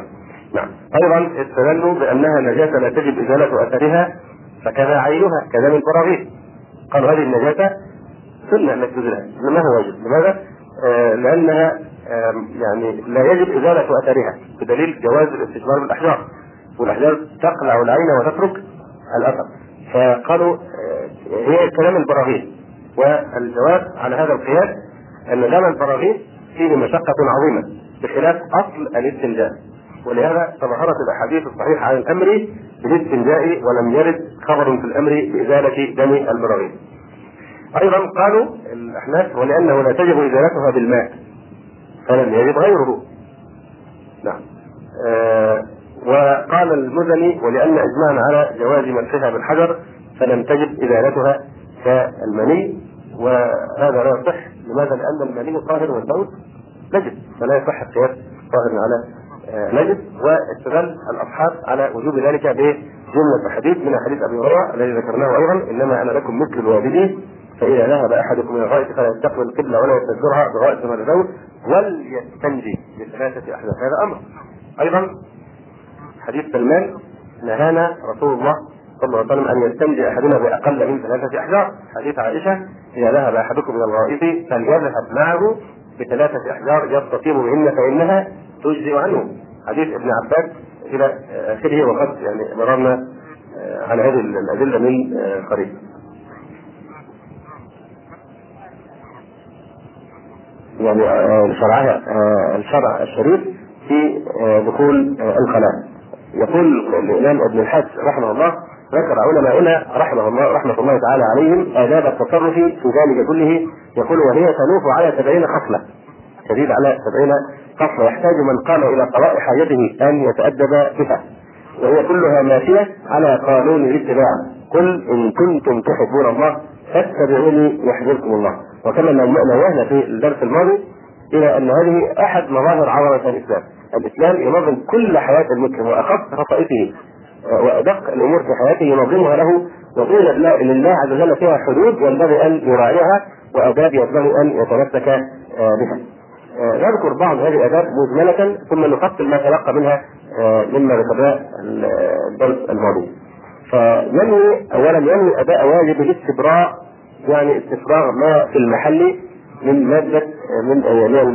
Speaker 1: نعم. أيضا استدلوا بأنها نجاسة لا تجب إزالة أثرها فكذا عينها كذا من البراغيث. قالوا هذه النجاسة سنة أنك تزيلها، ما هو واجب. لماذا؟ آه لأنها آه يعني لا يجب إزالة أثرها بدليل جواز الاستثمار بالأحجار، والأحجار تقلع العين وتترك الأثر. فقالوا آه هي كلام البراغيث. والجواب على هذا القياس أن دم البراغيث فيه مشقة عظيمة بخلاف أصل الاستنجاء، ولهذا تظاهرت الأحاديث الصحيحة عن الأمر بالاستنجاء ولم يرد خبر في الأمر بإزالة دم البراغيث. أيضا قالوا الأحناف ولأنه لا تجب إزالتها بالماء فلم يجب غيره. نعم. آه وقال المزني ولأن إجماعنا على جواز مسحها بالحجر فلم تجب إزالتها كالمني، وهذا لا يصح. لماذا؟ لأن المني طاهر والبول نجس، فلا يصح القياس طاهر على آه نجس. واستدل الأصحاب على وجوب ذلك بجملة حديث من حديث أبي هريرة الذي ذكرناه أيضا: إنما أنا لكم مثل الوابلين فإذا ذهب أحدكم من الغائط فلا يستقبل القبلة ولا يستدبرها بغائط ولا ذوب وليستنجي بثلاثة أحجار. هذا أمر. أيضا حديث سلمان: نهانا رسول الله صلى الله عليه وسلم أن يستنجي أحدنا بأقل من ثلاثة أحجار. حديث عائشة: إذا ذهب أحدكم من الغائط فليذهب معه بثلاثة أحجار يستطيب بهن فإنها تجزئ عنه. حديث ابن عباس إلى آخره. وقد يعني مررنا على هذه الأدلة من قريب. يعني شرعها الشرع الشريف في دخول الخلاء. يقول الإمام ابن الحاج رحمه الله: ذكر علماؤنا رحمه الله رحمة الله تعالى عليهم آداب التصرف في ذلك كله. يقول: وهي تنوف على سبعين خصلة، تزيد على سبعين خصلة يحتاج من قام إلى قضاء حاجته أن يتأدب بها، وهي كلها ماشية على قانون الاتباع: قل إن كنتم تحبون الله فاتبعوني يحببكم الله. وكما نوهنا في الدرس الماضي إلى أن هذه أحد مظاهر عظمة الإسلام. الإسلام ينظم كل حياة المسلم وأخص خصائصه وأدق الأمور في حياته ينظمها له، وقيل لله عز وجل فيها حدود ينبغي أن يراعيها وآداب ينبغي أن يتمسك بها. نذكر بعض هذه الآداب مجملة ثم نفصل ما تلقى منها مما ذكرناه الدرس الماضي. فينوي أولا ينوي أداء واجب الاستبراء، يعني استفراغ ما في المحل من مادة من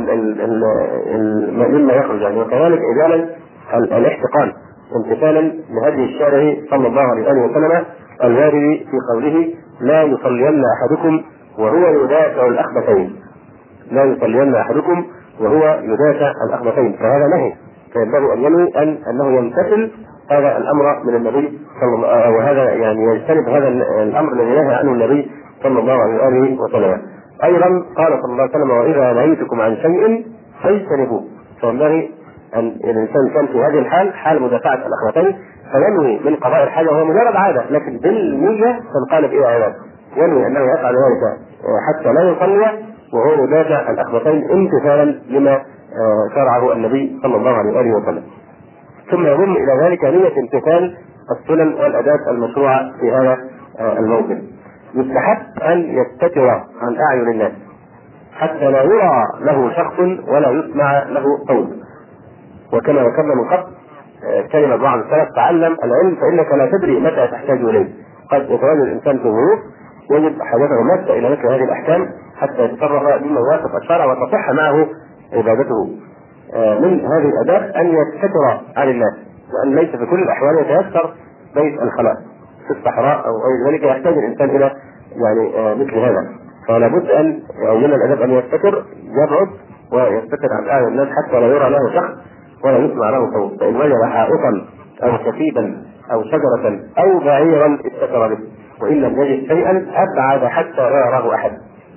Speaker 1: مما يخرج يعني، وكذلك إزالة الاحتقان امتثالا لهدي الشارع صلى الله عليه وسلم الوارد في قوله: لا يصلين أحدكم وهو يدافع الأخبثين. لا يصلين أحدكم وهو يدافع الأخبثين، فهذا نهي، فينبغي أن ينوي أن أنه يمتثل هذا الأمر من النبي صلى الله عليه وسلم، وهذا يعني يجتنب هذا الأمر الذي نهى عنه النبي صلى الله عليه وسلم. أيضا قال صلى الله عليه وسلم: وإذا نهيتكم عن شيء فاجتنبوه. فينبغي أن الإنسان كان في هذه الحال حال مدافعة الأخوتين فينوي من قضاء الحاجة، وهو مجرد عادة لكن بالنية تنقلب إلى عبادة، ينوي أنه يفعل ذلك حتى لا يصلي وهو مدافع الأخوتين امتثالا لما شرعه النبي صلى الله عليه وسلم. ثم يضم إلى ذلك نية امتثال السنن والآداب المشروعة في هذا الموقف. يستحب أن يستتر عن أعين الناس حتى لا يرى له شخص ولا يسمع له صوت. وكما ذكرنا من قبل كلمة بعض السلف: تعلم العلم فإنك لا تدري متى تحتاج إليه. قد يتواجد الإنسان في ظروف يجب حاجته ماسة إلى مثل هذه الأحكام حتى يتصرف بما يوافق الشرع وتصح معه عبادته. من هذه الآداب أن يستتر عن الناس، وأن ليس في كل الأحوال يتيسر بيت الخلاء في الصحراء أو غير ذلك، يحتاج الإنسان إلى يعني مثل هذا. فلا بد أن من الآداب أن يستتر، يبعد ويستتر عن أعين الناس حتى لا يرى له شخص ولا يسمع له صوت. فإن وجد حائطا أو كثيبا أو شجرة أو بعيرا استتر به، وإن لم يجد شيئا أبعد حتى لا يراه أحد.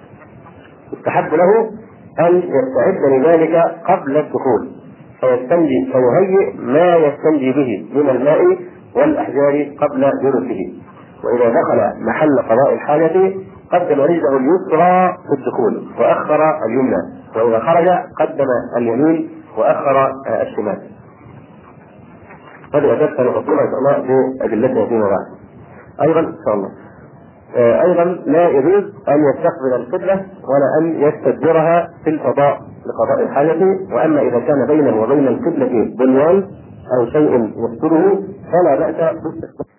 Speaker 1: يستحب له أن يستعد لذلك قبل الدخول فيستنجي فيهيئ ما يستنجي به من الماء والأحجار قبل جلوسه. وإذا دخل محل قضاء الحاجة قدم رجله اليسرى في الدخول وأخر اليمنى، وإذا خرج قدم اليمين وأخر الشمال. هذه أداب سنفصلها إن شاء الله في أدلتنا فيما بعد. أيضا إن شاء الله أيضا لا يجوز أن يستقبل القبلة ولا أن يستدبرها في الفضاء لقضاء الحاجة. وأما إذا كان بينه وبين القبلة بنيان أو شيء يستره فلا بأس باستخدامه.